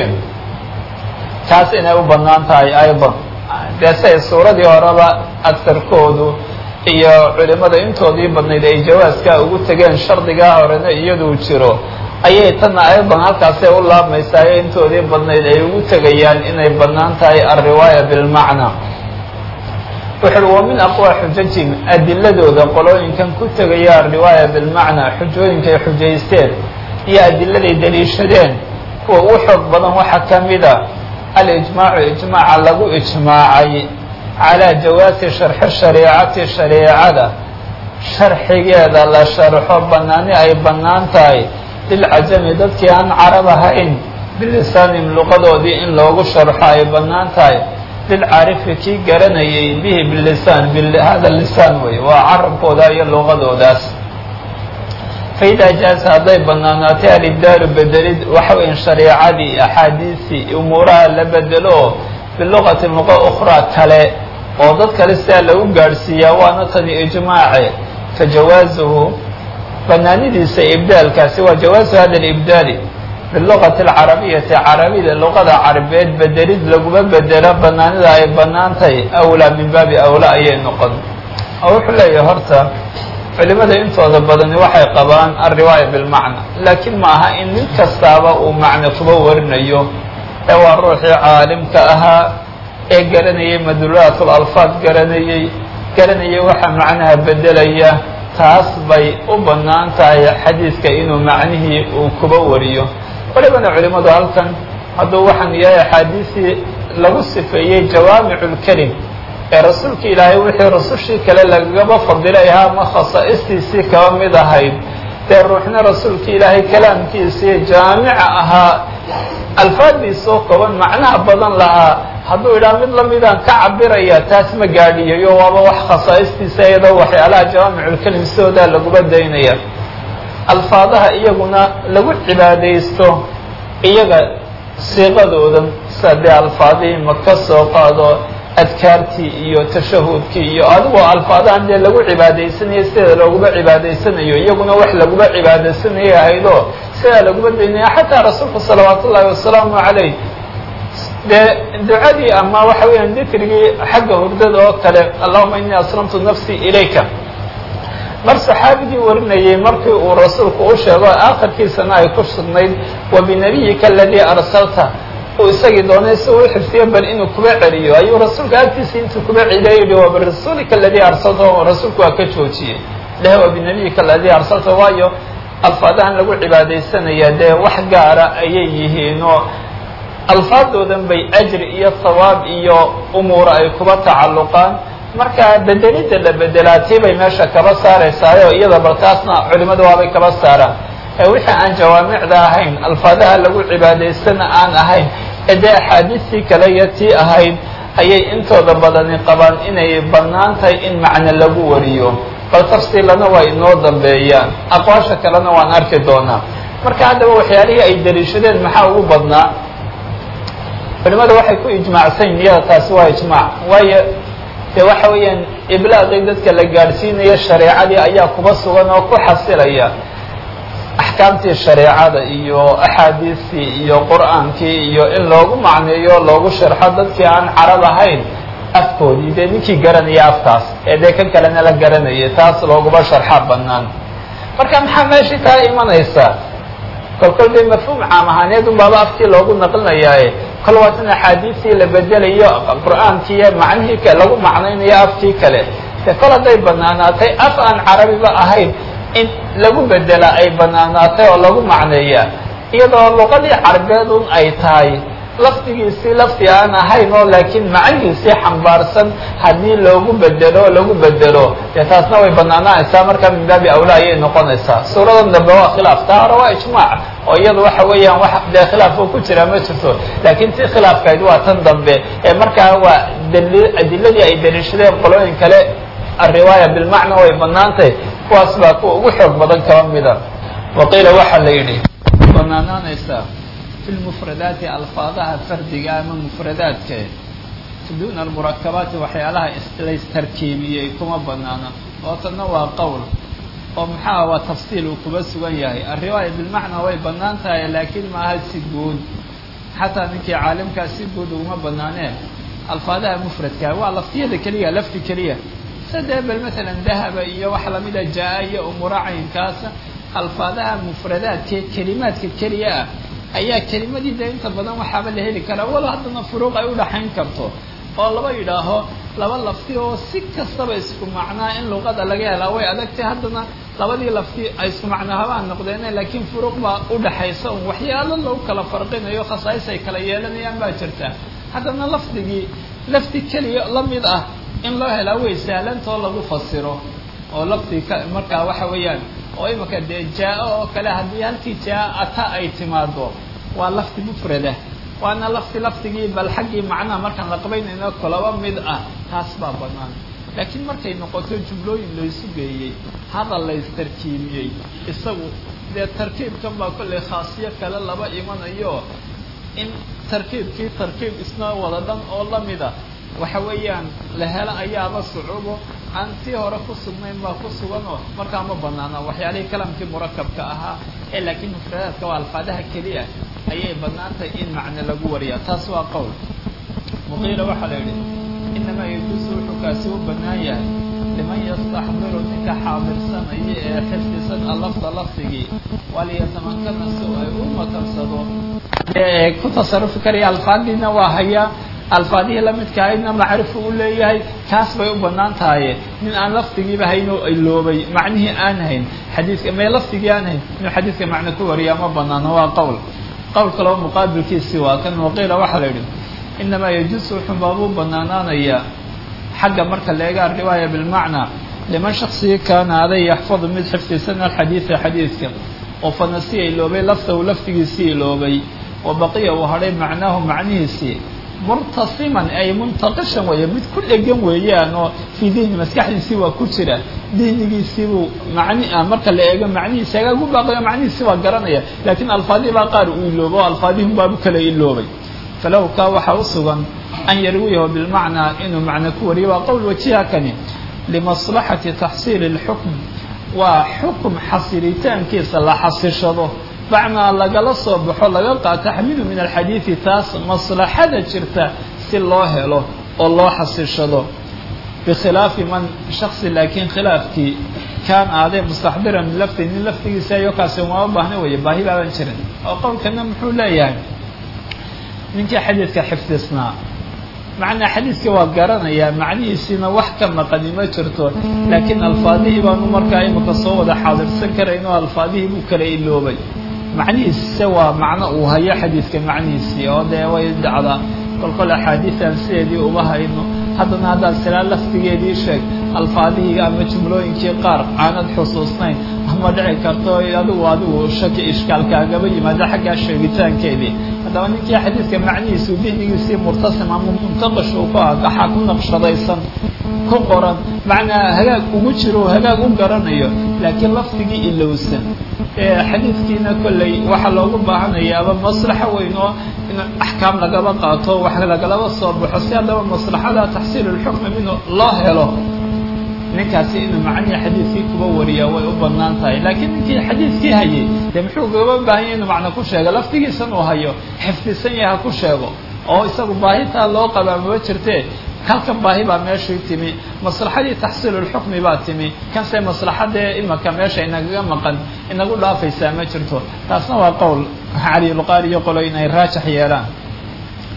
taas inay u bannaan tahay aydan dee say suuradii horeba agtarkoodu iyo culimada intoodii badnayd ay jawaaskaa ugu tegeen shardigaa horena iyaduu jiro ayay tanna aydan halkaasay u laabmaysaayo intoodii badnayd ay ugu tegayaan inay bannaan tahay alriwaaya bilmacna wuxu uhi wa min aqwaa xujajihim adiladooda qolooyinkan ku tegaya alriwaaya bilmacnaa xujooyinkay xujaysteen iyo adiladay daliishadeen kuwa ugu xoog badan waxaa ka mid a alijmaacu ijmaaca lagu ijmaacay calaa jawaasi sharxi shariicati shareecada sharxigeeda la sharxo bannaani ay bannaan tahay lilcajami dadkii aan carab ahayn bilisaanihim luqadoodii in loogu sharxo ay bannaan tahay lilcaarifi kii garanayay bihi bilisaan hada lisaan wey waa carabkooda iyo luqadoodaas faidaa jaasa hadday bannaanaatay alibdaalu bedelid waxa weyan shareecadii axaadiisii umuuraha la bedelo biluqati luqa ukhraa kale oo dad kale sidaa lagu gaadhsiiyaa waana tani ijmaace fa jawaasuhu bannaanidiisa ibdaalkaasi waa jawaasu hada alibdaali biluqati alcarabiyati carabida luqada carabeed bedelid laguma bedelo bannaanida ay bannaantahay awlaa min baabi awlaa ayay noqon oo wuxuu leeyahay horta culimada intooda badani waxay qabaan alriwaaya bilmacna laakiin ma aha in nin kastaaba uu macno kuba warinayo ee waa ruuxii caalimka ahaa ee garanayay madulatul alfaad garanayay waxa macnaha bedelaya taas bay u bannaan tahay xadiidka inuu macnihii uu kuba wariyo walibana culimadu halkan hadduu waxaan yahay axaadiisii lagu sifeeyey jawaamiculkelim ee rasuulka ilaahay wixii rasushii kale lagagaba fadilay ahaa ama khasaa'istiisii kaba mid ahayd dee ruuxna rasuulka ilaahay kalaamkiisii jaamica ahaa alfaaddiisoo kooban macnaha badan lahaa hadduu idhaha mid lamidaan ka cabiraya taas ma gaadhiyayo waaba wax khasaa'istiisa iyadoo waxyaalaha jawaamiculkelim sidoodaa laguba daynaya alfaadaha iyaguna lagu cibaadaysto iyaga siiqadoodan sida dee alfaadihii maka soo qaado adkaartii iyo tashahudkii iyo adigoo alfaadahan dee lagu cibaadaysanayo sideeda looguba cibaadaysanayo iyaguna wax laguba cibaadaysanayay ahaydoo sidaa laguba daynaya xataa rasuulku salawaat ullaahi wasalaamu calayh dee ducadii ama waxa weeyaan dikrigii xagga hurdada oo kale allahuma inii aslamtu nafsii ilayka mar saxaabigii warinayay markii uu rasuulku u sheego aakhirkiisana ay ku sugnayd wa binabiyika aladii arsalta uu isagii doonay si uu xifdiyo bal inuu kuba celiyo ayuu rasuulka agtiisii intuu kuba celiyo yihi wa birasuulika aladii arsalta rasuulku waa ka joojiyey leh wa binabiyika aladii arsalta waayo alfaadahan lagu cibaadaysanaya dee wax gaara ayay yihiinoo alfaadoodan bay ajri iyo thawaab iyo umuura ay kuba tacalluqaan marka bedelidda la bedelaatii bay meesha kaba saaraysaayo iyada balkaasna culimadu waabay kaba saaraan ee wixii aan jawaamicda ahayn alfaadaha lagu cibaadaystana aan ahayn ee dee axaadiistii kale iyo tii ahayd ayay intooda badani qabaan inay bannaan tahay in macno lagu wariyo bal tafsiilana waa inoo dambeeyaan aqwaasha kalena waan arki doonaa marka haddaba waxyaalihii ay daliishadeen maxaa ugu badnaa culimadu waxay ku ijmaacsan iyada taasi waa ijmaac waayo dee waxa weeyaan iblaaqii dadka la gaadhsiinaya shareecadii ayaa kuba sugan oo ku xasilaya axkaamtii shareecada iyo axaadiistii iyo qur'aankii iyo in loogu macneeyo loogu sharxo dadkii aan carab ahayn afkoodii dee ninkii garanaya afkaas ee dee kan kalena la garanayay taas looguba sharxa bannaan marka maxaa meeshii taa imanaysaa kolkol dee mafhuum caam ahaaneed un baaba afkii loogu naqlinayaaye kol waatan axaadiistii la bedelayo qur'aankiiyo macnihii lagu macnaynayo afkii kale dee kol hadday banaanaatay af aan carabiba ahayn in lagu bedela ay banaanaatay oo lagu macneeya iyadoo luqadii carbeedun ay tahay lafdigiisii lafdi aan ahayn oo laakiin macnihiisii xambaarsan haddii lagu bedelo dee taasna way banaanaanaysaa markaa min baabi awlaa ayay noqonaysaa suuradan dambe waa khilaaf taa hore waa ijmaac oo iyada waxa weeyaan wax dee khilaaf oo ku jira ma jirto laakiin tii khilaafkayd waa tan dambe ee markaa waa adiladii ay daliishadeen qolooyin kale alriwaaya bilmacna way banaantay kuwaas baa kuwa ugu xoog badan kaba mida waqiila waxaa la yidhi banaanaanaysaa في المفردات alfaadaha fardiga ama mfradaadka duna almurakabaati waxyaalaha laystarkiibiyey kuma banaana oo tanna waa qowl oo maxaa waa tafsiil uu kuba sugan yahay alriwaaya bilmacna way banaan tahay laakiin maaha si guud xataa ninkii caalimkaa si guud uguma banaaneen alfaadaha mufradka waa laftiyada keliya lafti keliya sadee bal maalan dahaba iyo wax lamida jaa iyo umura caynkaasa alfaadaha mufradaadka kelimaadka keliya ah ayaa kelimadii de inta badan waxaaba la heli karaa walo haddana furuuq ay udhaxayn karto oo laba yidhaaho laba lafti oo si kastaba isku macnaa in luqada laga helaa way adagtay haddana labadii lafti ay isku macnaa habaan noqdeene laakiin furuuq baa udhaxaysa un waxyaalo lagu kala farqinayo khasaais ay kala yeelanayaan baa jirta haddana lafdigii lafti keliya lamid ah in loo helaa way sahlantoo lagu fasiro oo lafti markaa waxa weeyaan oo imaka dee jaa-o oo kale haddii halkii jaa ata ay timaado waa lafti mufrada waana laftigii bal xaggii macnaha markaan la qabaynayno kolaba mid ah taas baa banaan laakiin markay noqoto jumlooyin laysu geeyey hadal laystarkiibiyey isagu dee tarkiibkan baa kollay khaasiyo kale laba imanayo in tarkiibkii tarkiib isna wada dhan oo lamida waxa weeyaan la helo ayaaba sucuubo aan tii hore ku sugnayn baa ku suganoo markaa ma banaana waxyaalihii kalamkii murakabka ahaa ee laakiin mufradaadka waa alfaadaha keliya ayay banaantay in macne lagu wariya taas waa qowl muqiila waxaa la yidhi inamaa yajuusu wuxuu kaasi u banaan yahay liman yastaxdiru ninka xaadirsanaya ee xifdisan alafda lafdigii waliyatamankana si ay u makansado ku tasarufi karaya alfaadiina waa hayaa alfaadihii lamidka ahaydna macrifu u leeyahay kaas bay u banaan tahay nin aan lafdigiiba hayn oo iloobay macnihii aan hayn xadiidka mee lafdigii aan hayn inuu xadiidka macno ku wariyaa ma banaano waa qowl kaloo muqaabilkiisii waa kan waqiila waxaa la yidhi inamaa yajuusu wuxuu baabuu banaanaanayaa xagga marka la eega riwaaya bilmacnaa liman shaksigii kaana aday yaxfadu mid xifdisan alxadiida xadiidka oo fanasiya iloobay laftahu lafdigiisii iloobay wa baqiya uu hadhay macnaahu macnihiisii murtasiman ay muntaqishan weeye mid ku dhegan weeyaan oo fii dihni maskaxdiisii waa ku jira dihnigiisiibuu macni marka la eego macnihiisi hagaagu baaqayo macnihiisi waa garanaya laakiin alfaadihii baa qaar uu iloobo o alfaadihim baabu kala iloobay falow kaa waxaa u sugan an yarwiyahu bilmacnaa inuu macno ku wariyo waa qowl wajiha kani limaslaxati taxsiili اlxukm waa xukum xasilitaankiisa la xasishado bacnaa lagala soo baxo laga qaato xamilu min alxadiidi taas maslaxada jirta si loo helo oo loo xasishado bikhilaafi man shaksi laakiin khilaafkii kaan aaday mustaxdiran lafti nin laftigiisa ayo kaasi umama baahna weeye baahi baaban jirin oo qowlkana muxuu leeyahay ninkii xadiidka xifdisnaa macnaa xadiidkii waa garanayaa macnihiisiina wax ka maqani ma jirto laakiin alfaadihii baanu markaa imika soo wada xaadirsan karayn oo alfaadihii buu kala iloobay macnihiise waa macno uu hayo xadiidka macnihiisii oo dee way dhacdaa kolkol axaadiiaan sideedii uma hayno haddana haddaad silaa laftigeedii sheeg alfaadihii ama jumlooyinkii qaar aanad xusuusnayn ama dhici karto adigu shaki ishkaalkaagaba yimaado xaggaa sheegitaankeedii haddaba ninkii xadiidka macnihiisu dihnigiisii murtasim ama muntaqish uu ku agaxaa ku naqshadaysan ku qoran macnaa hagaag ugu jiro hagaag u garanayo laakiin lafdigii ilowsan xadiidkiina kolley waxaa loogu baahanayaaba maslaxo weyn oo in axkaam lagaba qaato wax lagalaba soo baxo si haddaba maslaxada taxsiil اlxukmi minhu loo helo ninkaasi inuu macnihii xadiidkii kuba wariyaa way u banaan tahay laakiin ninkii xadiidkii hayay dee muxuu gaba baahan yahy inuu macno ku sheego laftigiisan uu hayo xifdisan yaha ku sheego oo isagu baahitaa loo qabaa maba jirtee halkan baahi baa meeshii timi maslaxadii taxsiil اlxukmi baa timi kanse maslaxadee imaka meesha inagaga maqan inagu dhaafaysaa ma jirto taasna waa qowl cali luqaari iyo qolo inay raajix yeelaan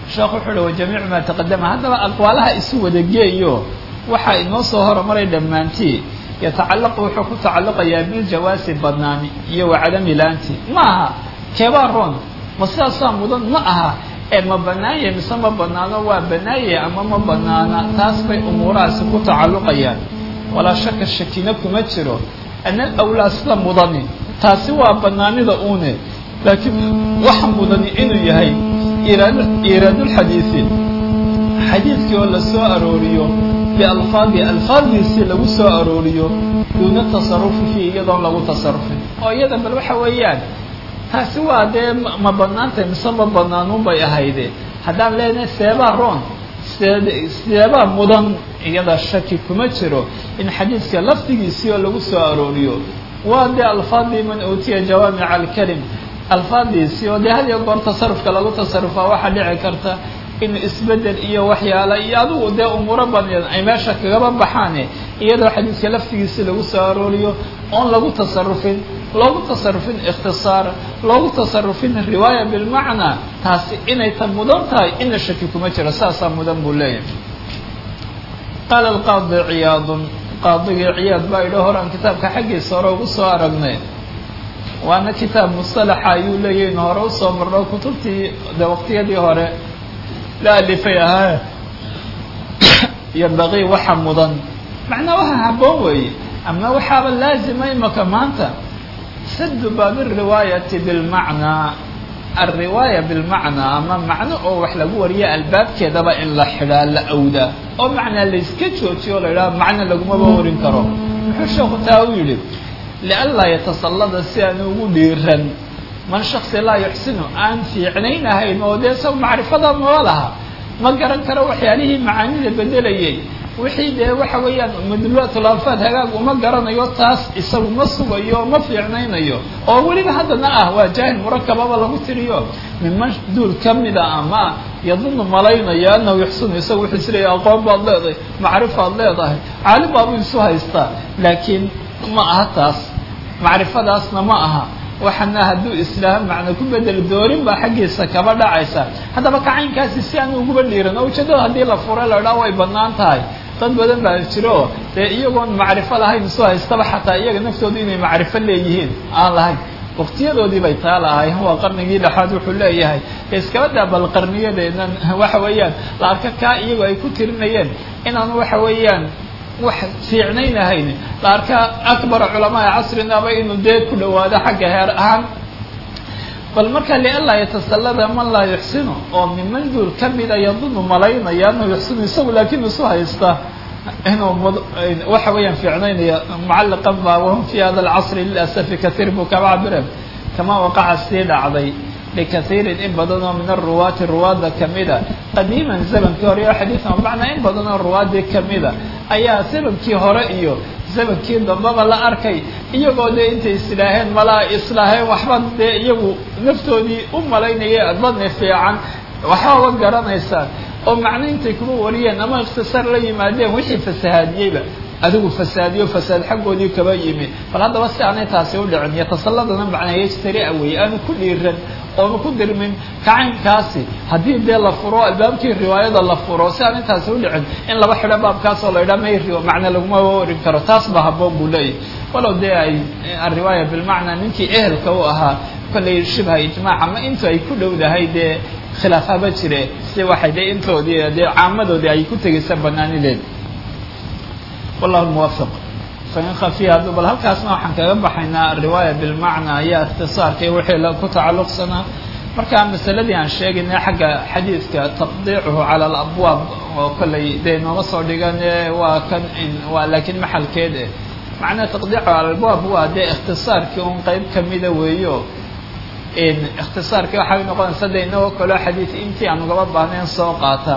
sheekh wuxuu uhi wajamiicu maa taqadama haddaba aqwaalaha isu wada geeyo waxaa inoo soo horumaray dhammaantii yatacallaqu wuxuu ku tacalluqayaa biljawaasi badnaani iyo wacadami laanti ma aha keebaa roon ma sidaasaa mudan ma aha ee ma banaanye mise ma banaano waa banaaye ama ma banaana taas bay umuurahaasi ku tacalluqayaan walaa shaka shakina kuma jiro ana alawlaa sida mudani taasi waa banaanida uune laakiin waxa mudani inuu yahay iiraadulxadiisi xadiidkii oo la soo arooriyo bialfaadi alfaaddiisii lagu soo arooriyo duuna tasarufi fii iyadoon lagu tasarufin oo iyada bal waxa weeyaan taasi waa dee ma banaantay mise ma banaanuun bay ahayde haddaan leenahay seebaa roon seebaa mudan iyada shaki kuma jiro in xadiidka lafdigiisii oo lagu soo arooriyo waa dee alfaadii man uutiya jawaamica alkalim alfaaddiisii oo dee had iyo goor tasarufka lagu tasarufaa waxaa dhici karta inuu isbedel iyo waxyaala iyo adigu dee umuuro badan ay meesha kagaba baxaane iyadoo xadiidka laftigiisi lagu soo arooriyo oon lagu tasarufin loogu tasarufin ikhtisaar loogu tasarufin riwaaya bilmacnaa taasi inay ta mudan tahay ina shaki kuma jiro saasaa mudan buu leeyahay qaala alqaadi ciyaadun qaadigii ciyaad baa idho horaan kitaabka xaggiisa hore ugu soo aragnay waana kitaab mustalaxa ayuu leeyahay in hore usoo marno kutubtii de waqtiyadii hore la alifay ahaa yambaqii waxa mudan macnaa waxa habboon weeye ama waxaaba laazima imaka maanta sadu baabi riwaayati bilmacnaa alriwaaya bilmacnaa ama macno oo wax lagu wariya albaabkeedaba in la xidhaa la awdaa oo macnaa layska joojiyo o la idhaha macno lagumaba warin karo muxuu sheekhu taa u yidhi lianlaa yatasallada si aan ugu dhiiran man shaksi laa yuxsinu aan fiicnaynahayn oo dee saw macrifada maba laha ma garan karo waxyaalihii macaanida bedelayay wixii dee waxa weeyaan madluulatul alfaad hagaag uma garanayo taas isagu ma sugayo ma fiicnaynayo oo weliba haddana ah waa jaahil murakababa lagu tiriyo miman duul kamida ama yadunu malaynaya annahu yuxsinu isagu wuxuu isleeyahay aqoon baad leedahay macrifaad leedahay caalim baabu isu haystaa laakiin ma aha taas macrifadaasna ma aha waxana hadduu islaam macna ku bedel doorin baa xaggiisa kaba dhacaysa haddaba kacaynkaasi si aan uguba dhiiran oo ujeedada haddii la furo la idhaha way bannaan tahay dad badan baa jiro dee iyagoon macrifo lahayn isu haystaba xataa iyaga naftoodu inay macrifo leeyihiin aan lahayn waqtiyadoodii bay taa lahayn waa qarnigii dhexaad wuxuu leeyahay iskaba daa bal qarniyadeedan waxa weeyaan la arka kaa iyagu ay ku tirinayeen inaan waxa weeyaan wax fiicnaynahayn la arkaa akbar culamaa casrinaba inuu dee ku dhawaado xagga heer ahaan bal marka lianlaa yatasallada man laa yuxsinu oo miman duul kamida yadunu malaynaya anuu yuxsinu isagu laakiin isu haysta inuu waxa weeyaan fiicnaynaya mucalliqan baa wahum fi hada alcasri lilasafi kaiir buu kaba cabireen kama waqaca sii dhacday likaiirin in badan oo min aruwaati ruwaadda kamida qadiiman zamankii hore iyo xadiidan macnaa in badan oo ruwaadii kamida ayaa zamankii hore iyo zamankii dambaba la arkay iyagoo dee intay islaaheen malaa islaaheen waxba dee iyagu naftoodii u malaynaya badni fiican waxbaba garanaysaan oo macno intay kuma wariyeen ama ikhtisaar la yimaadeen wixii fasahaadiyeyba adigu fasaadiyo fasaad xaggoodii kaba yimi bal haddaba si aanay taasi u dhicin yatasalladana macnaa yajtari'a weeye aanu ku dhiiran oonu ku dirmin kacaynkaasi haddii dee la furo albaabkii riwaayada la furo si aanay taasi u dhicin in laba xidho baabkaas oo la idhaha may macna laguma warin karo taas ba habboon buu leeyahy walow dee ay alriwaaya bilmacnaa ninkii ehelka u ahaa kollay shibha ijmaac ama intu ay ku dhowdahay dee khilaafaba jire si waxay dee intoodii dee caamadoodii ay ku tegaysa banaanideed والله الموفق فإن خفي هذا بل هل كاسنا وحن كجبحنا الرواية بالمعنى هي اختصار كي وحي كتعلق سنة مركا مسألة دي عن شيء إن حاجة حديث كتقطيعه على الأبواب وكل دين وصل ديجان وكان ولكن محل كده معنى تقطيعه على الأبواب هو ده اختصار كون قيد كمية ويو إن اختصار كي حاجة نقول نصدق إنه كل حديث إمتى عن قبض بعدين سوقاته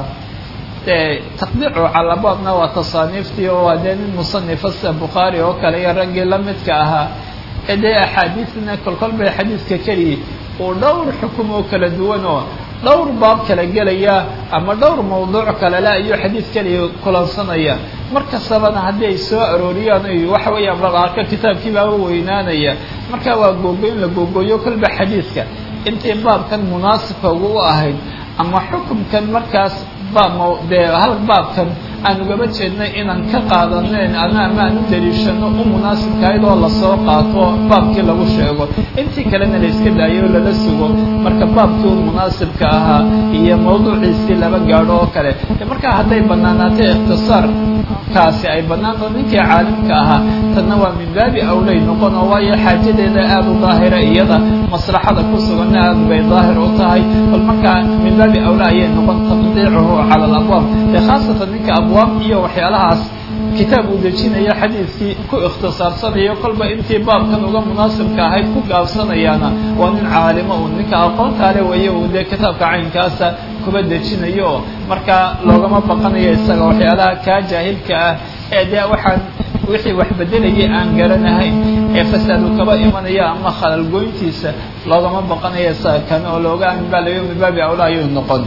تقديعه على بعضنا وتصانيفتي ودين المصنف البخاري وكلا يرجع لمتك أها إذا أحاديثنا كل قلب حديث ككري ودور حكم وكلا دوانه دور باب كلا جليا أما دور موضوع كلا لا أي حديث كلي كل صنايا مركز سبنا هدي سواء روريا وحوي أبغى كتاب كذا وينانيا مركز وجوجين لجوجو كل بحديثك أنت باب كان مناسب وواحد ama xukumkan markaas dee hal baabkan aan ugaba jeednay inaan ka qaadaneyn ama aan u daliishano u munaasibkahayd oo lasoo qaato baabkii lagu sheego intii kalena la iska daayo oo lala sugo marka baabkii u munaasibka ahaa iyo mawduuciisii laba gaadho oo kale markaa hadday banaanaatay ikhtisaar kaasi ay banaanto ninkii caalimka ahaa tadna waa min baabi awlay noqon oo waayo xaajadeeda aada u daahira iyada maslaxada ku suganna aad bay daahir u tahay bal markaa min baabi awla ayay noqon taqdiicuhu cala alabwaab khaasatan ninka abwaab iyo waxyaalahaas kitaab uu dejinaya xadiidkii ku ikhtisaarsanayo kolba intii baabkan uga munaasibka ahayd ku gaabsanayaana waa nin caalimo uu ninka aqoontaale weeye uu dee kitaabka caynkaasa kuba dejinayo oo markaa loogama baqanayo isaga waxyaalaha kaa jaahilka ah ee dee waxaan wixii wax bedelayay aan garanahayn ee fasaadu kaba imanaya ama khalalgoyntiisa loogama baqanayo isaga kan oo looga anbaalayo min baabi awla ayuu noqon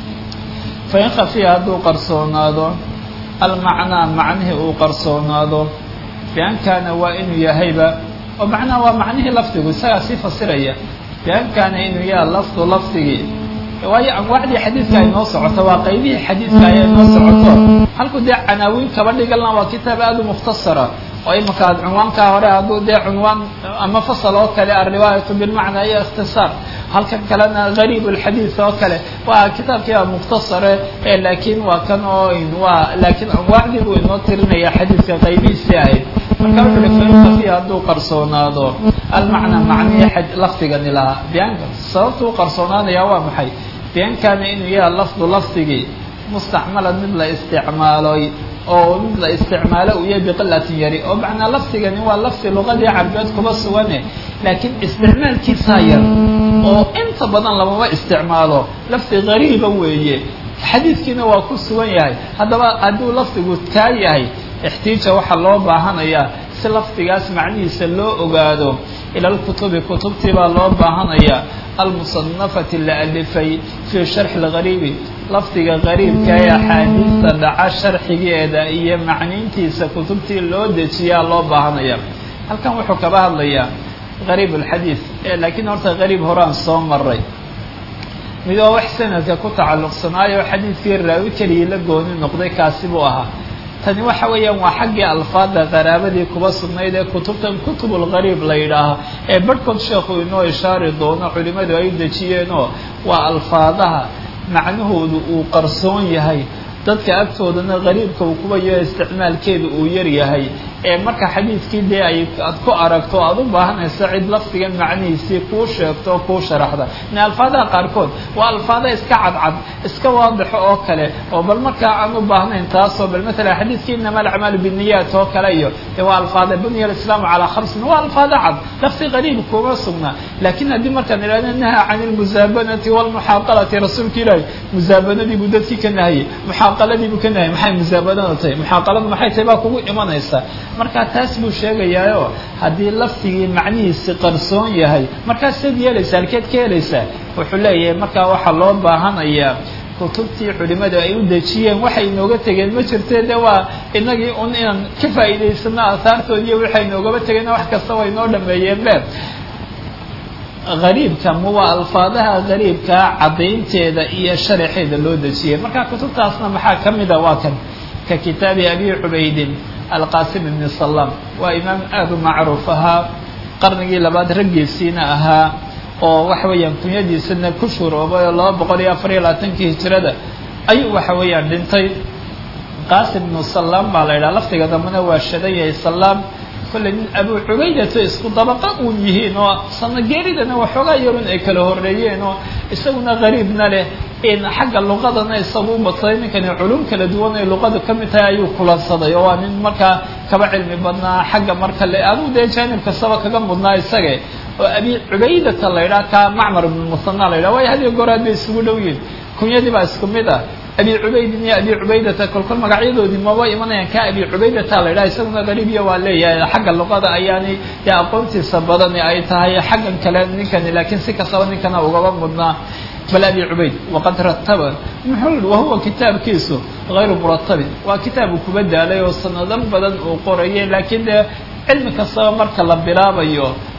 fain khafiya hadduu qarsoonaado almacnaa macnihii uu qarsoonaado bian kaana waa inuu yahayba oo macnaha waa macnihii lafdigu isagaa sii fasiraya bian kaana inuu yaha lafdu lafdigii waayo anwaacdii xadiidka ay noo socoto waa qaybihii xadiidka ay noo socoto halku dee canaawiin kaba dhigalna waa kitaab aada u mukhtasara oo imaka ad cunwaankaa hore hadduu dee cunwaan ama fasal oo kale alriwaayatu bilmacnaa iyo ikhtisaar halkan kalena gariib alxadiid oo kale waa kitaabkii a mukhtasare laakiin waa kan oo waa laakiin anwaacdii buu inoo tirinaya xadiidka qaybihiisii ahayd marka wuxu uhi fain khafiya hadduu qarsoonaado almacnaa macnihii lafdigani lahaa bianka sababtuu qarsoonaanaya waa maxay bian kaana inuu yaha lafdu lafdigii mustacmalan mid la isticmaaloy oo mid la isticmaalo uu yahay biqilatin yari oo macnaa lafdigani waa lafdi luqadii carbeed kuba sugane laakiin isticmaalkiisaa yar oo inta badan lamama isticmaalo lafdi gariiba weeye xadiidkiina waa ku sugan yahay haddaba hadduu lafdigu kaa yahay ixtiija waxaa loo baahanayaa si lafdigaas macnihiisa loo ogaado ila alkutubi kutubtii baa loo baahanayaa almusanafati la alifay fii sharxi lgariibi lafdiga gariibka ee axaadiista dhaca sharxigeeda iyo macniintiisa kutubtii loo dejiyaa loo baahanaya halkan wuxuu kaba hadlayaa gariib alxadiid laakiin horta gariib horaan soo maray mid oo wax sanadka ku tacalluqsanaayo xadiidkii raawi keligii la gooni noqday kaasi buu ahaa tani waxa weeyaan waa xaggii alfaada qaraabadii kuba sugnayd ee kutubtan kutubulgariib la yidhaaha ee barhkood sheekhu inoo ishaari doono culimadu ay dejiyeenoo waa alfaadaha macnahoodu uu qarsoon yahay dadka agtoodana gariibka uu kuba yaho isticmaalkeedu uu yar yahay ee marka xadiidkii dee aad ku aragto aad u baahanayso cid lafdigan macnihiisii kuu sheegto oo kuu sharaxda min alfaadaha qaarkood waa alfaada iska cadcad iska waadixo oo kale oo bal markaa aan u baahnayn taasoo bal maalan xadiidkii inama alacmaalu binniyaat oo kale iyo waa alfaada bunya alislaamu calaa khamsin waa alfaada cad lafdi gariib kuma sugna laakiin haddii markaan idhahdo nahaa can ilmusaabanati walmuxaaqalati rasuulka ilaahi musaabanadii buu dadkii ka nahayey muxaaqaladii buu ka nahayey maxay musaabanada tahay muxaaqaladu maxay tahay baa kugu imanaysa markaa taas buu sheegayaayoo haddii lafdigii macnihiisi qarsoon yahay markaas sayd yeelaysa halkeed ka helaysaa wuxuu leeyahay markaa waxaa loo baahanayaa kutubtii culimadu ay u dejiyeen waxay inooga tegeen ma jirtee de waa inagii un inaan ka faa'iidaysano aahaartoodiiyo waxay inoogaba tegeen wax kasta way inoo dhameeyeen be gariibka waa alfaadaha gariibkaa caddaynteeda iyo sharaxeeda loo dejiyay markaa kutubtaasna maxaa ka mida waa kan ka kitaabi abi cubaydin alqasim ibni salam waa imaam aada u macruuf ahaa qarnigii labaad raggiisiina ahaa oo waxa weeyaan kunyadiisana ku shuroobay oo 240 hijrada ayuu waxa weeyaan dhintay qaasim ibnu salam baa la yidhaha laftiga dambena waa shadan yahay salam kolley nin abu cubaydato isku dabaqa uun yihiin oo sana geeridana waxoogaa yarun ay kala horreeyeen oo isaguna gariibna leh in xagga luqadana isagu u badsaday ninkani culum kala duwan ay luqada ka mid tahay ayuu kulansaday oo waa nin markaa kaba cilmi badnaa xagga marka le aduu dee jaanib kastaba kaga mudnaa isage oo abi cubaydata la yidhaha ka macmar ibnu musanna la yidhaha waayo hadiyo goor aad bay isugu dhow yihin kunyadii baa isku mid ah abi cubaydin iyo abi cubaydata kolkol magacyadoodii maba imanayaan ka abi cubaydata la yidhaha isaguna gariibiya waa leeyahay xagga luqada ayaani dee aqoontiisa badani ay tahay xaggan kale ninkani laakiin si kastaba ninkana ugaba mudnaa bal abi cubayd waqad rataba muxuu wahuwa kitaabkiisu hayru muratabin waa kitaabu kuba daalay oo sanado badan uu qorayay laakiin dee cilmi kastaba marka la bilaabayo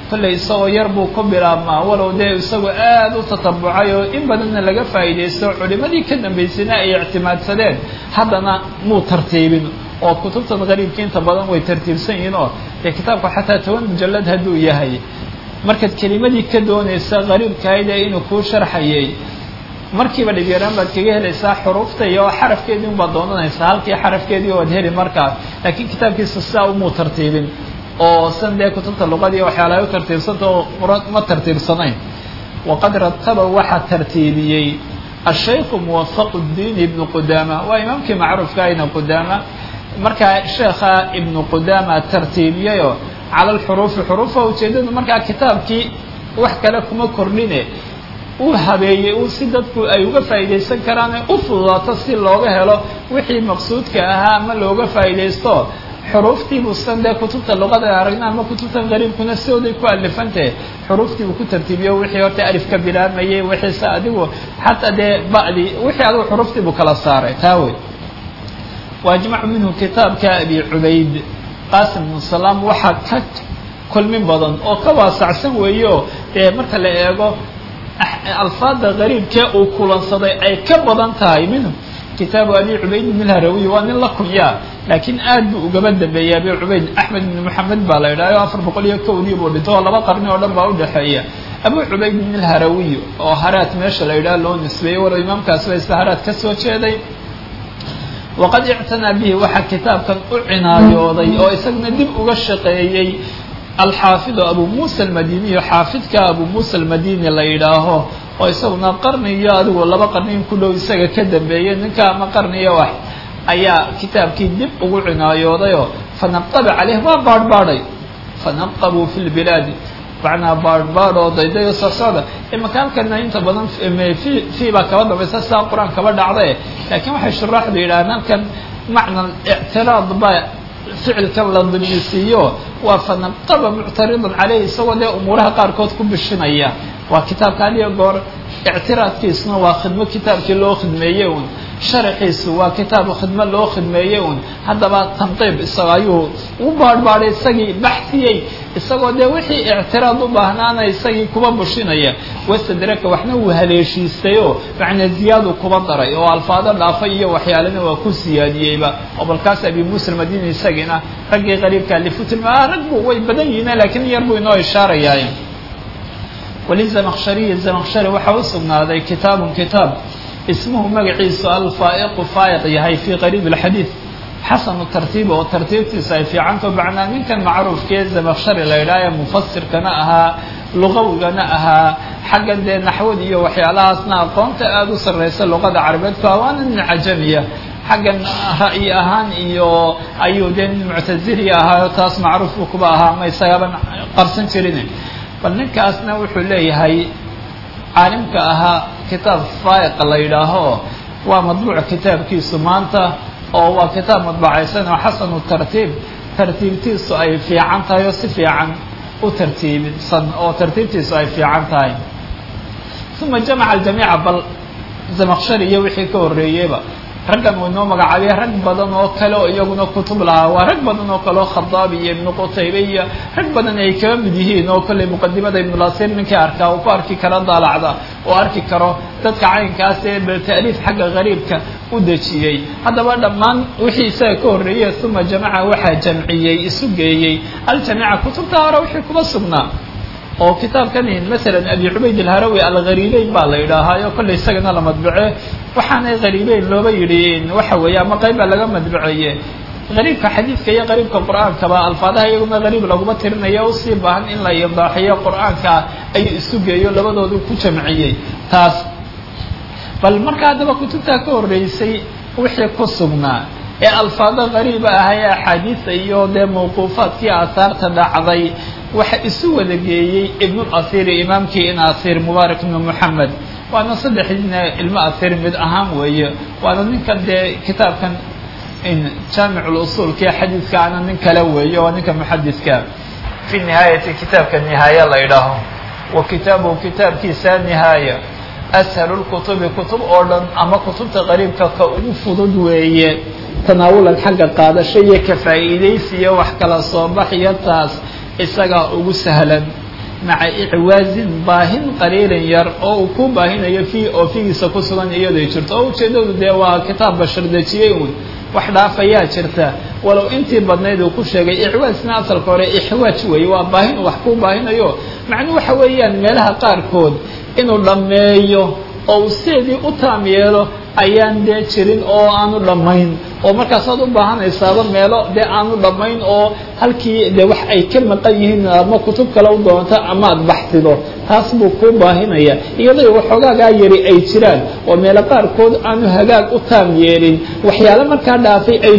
kolley isagoo yar buu ku bilaabmaa walow dee isagoo aada u tatabucay oo in badanna laga faa'iidaysto culimadii ka dambaysayna ay ictimaadsadeen haddana muu tartiibin oo kutubtan qariibka inta badan way tartiibsan yihiin oo dee kitaabku xataa 10 mujallad hadduu yahay markaad kelimadii ka doonaysa qariibkaayda inuu kuu sharxayay markiiba dhibyaraan baad kaga helaysaa xuruufta iyo xarafkeedii unbaad doonanaysaa halkii xarafkeedii waad heli markaas laakiin kitaabkiisa sidaa umuu tartiibin oo san dee kutubta luqadii waxyaalahay u tartiibsanta oo ma tartiibsanayn waqad rataba waxaa tartiibiyey ashaykhu muwafaq الdiin ibnu qudama waa imaamkii macruufka ibnu qudama markaa sheekha ibnu qudama tartiibiyayoo cala alxuruufi xuruufa ujeedadu markaa kitaabkii wax kale kuma kordhine uu habeeyey uu si dadku ay uga faa'iidaysan karaan u fududaato si looga helo wixii maqsuudka ahaa ama looga faa'iidaysto xuruuftiibuu san dee kutubta luqada aragna ama kutubtan qariibkuna sidooday ku alifantahe xuruuftiibuu ku tartiibiyo wixii horta alif ka bilaabmayay wixiise adigu xataa dee ba'di wixii adigu xuruuftiibuu kala saaray taa wey waajmacu minhu kitaabka abi cubayd qaasim bnu salaam waxaa ka kulmin badan oo ka waasacsan weeyo dee marka la eego alfaada qariibkee uu kulansaday ay ka badan tahay minhu kitaabu abi cubayd ibn alharawiy waa nin la kunyaa laakiin aad buu ugaba dambeeyey abi cubayd axmed ibn moxamed baa la yidhaha 401 buu dhinto oo 2 qarni oo dhan baa udhexeeya abu cubayd ibn alharawiy oo haraat meesha la yidhaha loo nisbeeyey walow imaamkaas ba isla haraat ka soo jeeday waqad ictanaa bihi waxaa kitaabkan u cinaayooday oo isaguna dib uga shaqeeyey alxaafidu abu muusa almadiniyo xaafidka abu muusa almadini la yidhaaho oo isaguna qarni iyo adigu 2 qarni in ku dhow isaga ka dambeeyey ninka ama qarniyo wax ayaa kitaabkii dib ugu cinaayoodayoo fanaqaba caleyh waa baadhbaadhay fanaqabuu fi lbilaadi macnaa baadhbaadh oo daydayo socsocda imakaalkana inta badan fii baa kaba dambaysa sidaa qur-aan kaba dhacdae laakiin waxay shuraaxdu yidhahdaan halkan macna ictiraad baa ficilkan la dimisiiyo waa fanaqaba muctaridan caleyh isagoo dee umuuraha qaarkood ku bishinaya waa kitaabka hadiyo goor ictiraadkiisuna waa khidmo kitaabkii loo khidmeeyey un sharaxiisu waa kitaab khidmo loo khidmeeyey un haddaba tanqiib isaga ayuu u baadhbaadhay isagii baxsiyey isagoo dee wixii ictiraad u baahnaana isagii kuba bushinaya wastadraka waxna uu haleeshiistayoo macnaa ziyaadu kuba daray oo alfaado dhaafay iyo waxyaalena waa ku siyaadiyeyba oo balkaas abi muusa almadini isagiina raggii qariibka lifutilma ragbu way badan yihiin laakiin yar buu inoo ishaarayaay walizamaqshariyi zamaqshari waxaa u sugnaaday kitaabun kitaab ismuhu magaciisu alfaa'iqu faa'iq yahay fii qariib alxadiid xasanu tartiiba oo tartiibtiisa ay fiicanto macnaa ninkan macruufkee zamaqshari la yidhaha ee mufasirkana ahaa luqawigana ahaa xaggan dee naxwad iyo waxyaalahaasna aqoonta aada u sarraysa luqada carabeedku waana nin cajamiya xaggan ra'yi ahaan iyo ayuu dee nin muctazili ahaayo taas macruuf buu kuba ahaa ma isagaaban qarsan jirin bal ninkaasna wuxuu leeyahay caalimka ahaa kitaab faa'iqa la yidhaaho waa madbuuc kitaabkiisu maanta oo waa kitaab madbacaysan oo xasanu tartiib tartiibtiisu ay fiican tahay oo si fiican u tartiibsan oo tartiibtiisu ay fiican tahay uma jamaca aljamiica bal zamaqshari iyo wixii ka horreeyeyba raggan uu inoo magacaabay rag badan oo kale oo iyaguna kutub lahaa waa rag badan oo kale oo khadaabi iyo ibnu qutaybe iyo rag badan ay kaba mid yihiin oo kolley muqadimada ibnulasiir ninkii arkaa uu ku arki karo daalacda oo arki karo dadka caynkaas ee ta'liif xagga qariibka u dejiyey haddaba dhammaan wixii isaga ka horreeyey uma jamaca waxaa jamciyey isu geeyey aljamiica kutubta hore wixii kuma sugnaa oo kitaabkani masalan abi cubayd alharawi alghariibeyn baa la yidhaahaayo kolley isagana la madbace waxaanay hariibeyn looba yidhi waxa weeye ama qayb baa laga madbaceeye qariibka xadiidka iyo qariibka qur-aankaba alfaadaha iyaguna qariib laguma tirinayo usii baahan in la idaaxiyo qur-aanka ayuu isu geeyo labadoodu ku jamciyey taas bal marka haddaba kutubtaa ka horreysay wixii ku sugnaa ee alfaado qariiba ahay axaadiista iyo dee mawquufaadkii aahaarta dhacday waxa isu wada geeyey ibnulasiiri imaamkii in asiir mubaarak ibnu moxamed waana saddexdiina ilmo asiir mid ahaan weeye waana ninkan dee kitaabkan jaamiculusuulkii xadiidka ana nin kale weeye waa ninka muxadiska fi nihaayati kitaabka nihaaya la yidhaaho wa kitaabuhu kitaabkiisa nihaaya ashalu lkutubi kutub oo dhan ama kutubta qariibka ka ugu fudud weeye tanaawulan xagga qaadasho iyo ka faa'iidaysiyo wax kala soo bax iyo taas isagaa ugu sahlan maca icwaazin baahin qaliilin yar oo uu ku baahinayo oo figiisa ku sugan iyaday jirto oo ujeedadu dee waa kitaab bashardejiyey uun wax dhaafayaa jirta walow intii badnayd uu ku sheegay icwaasna asalka hore ixwaaj weeye waa baahin wax ku baahinayo macnuu waxa weeyaan meelaha qaarkood inuu dhammeeyo oo uu sideedii u taam yeelo ayaan dee jirin oo aanu dhammayn oo markaasaad u baahanaysaaba meelo dee aanu dhammayn oo halkii dee wax ay ka maqan yihiin ama kutub kale u doonto ama ad baxsido taas buu kuu baahinaya iyadoo waxoogaagaa yari ay jiraan oo meelo qaarkood aanu hagaag u taam yeelin waxyaalo markaa dhaafay ay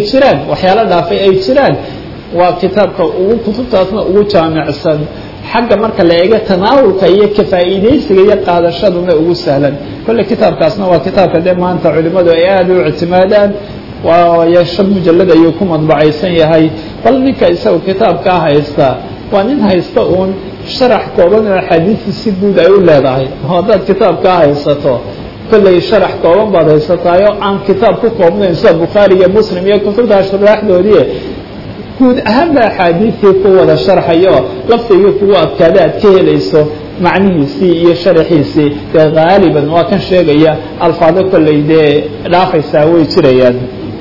jiraan waa kitaabka ugu kutubtaasna ugu jaamicsan xagga marka la eego tanaawulka iyo kafaa'iidaysiga iyo qaadashaduna ugu sahlan kolle kitaabkaasna waa kitaabka dee maanta culimmadu ay aada u ictimaadaan waayo 5 mujallad ayuu ku madbacaysan yahay bal ninka isaga kitaabkaa haysta waa nin haysta uun sharax kooban oo axaadiista si guud ay u leedahay haddaad kitaabkaa haysato kolley sharax kooban baad haysataayo aan kitaab ku koobnayn sida bukhaari iyo muslim iyo kutubtaa shuraaxdoodii guud ahaanba axaadiistii ku wada sharxayo laftigii kugu adkaada aad ka helayso macnihiisii iyo sharaxiisii dee haaliban waa kan sheegaya alfaado kolley dee dhaafaysaa way jirayaan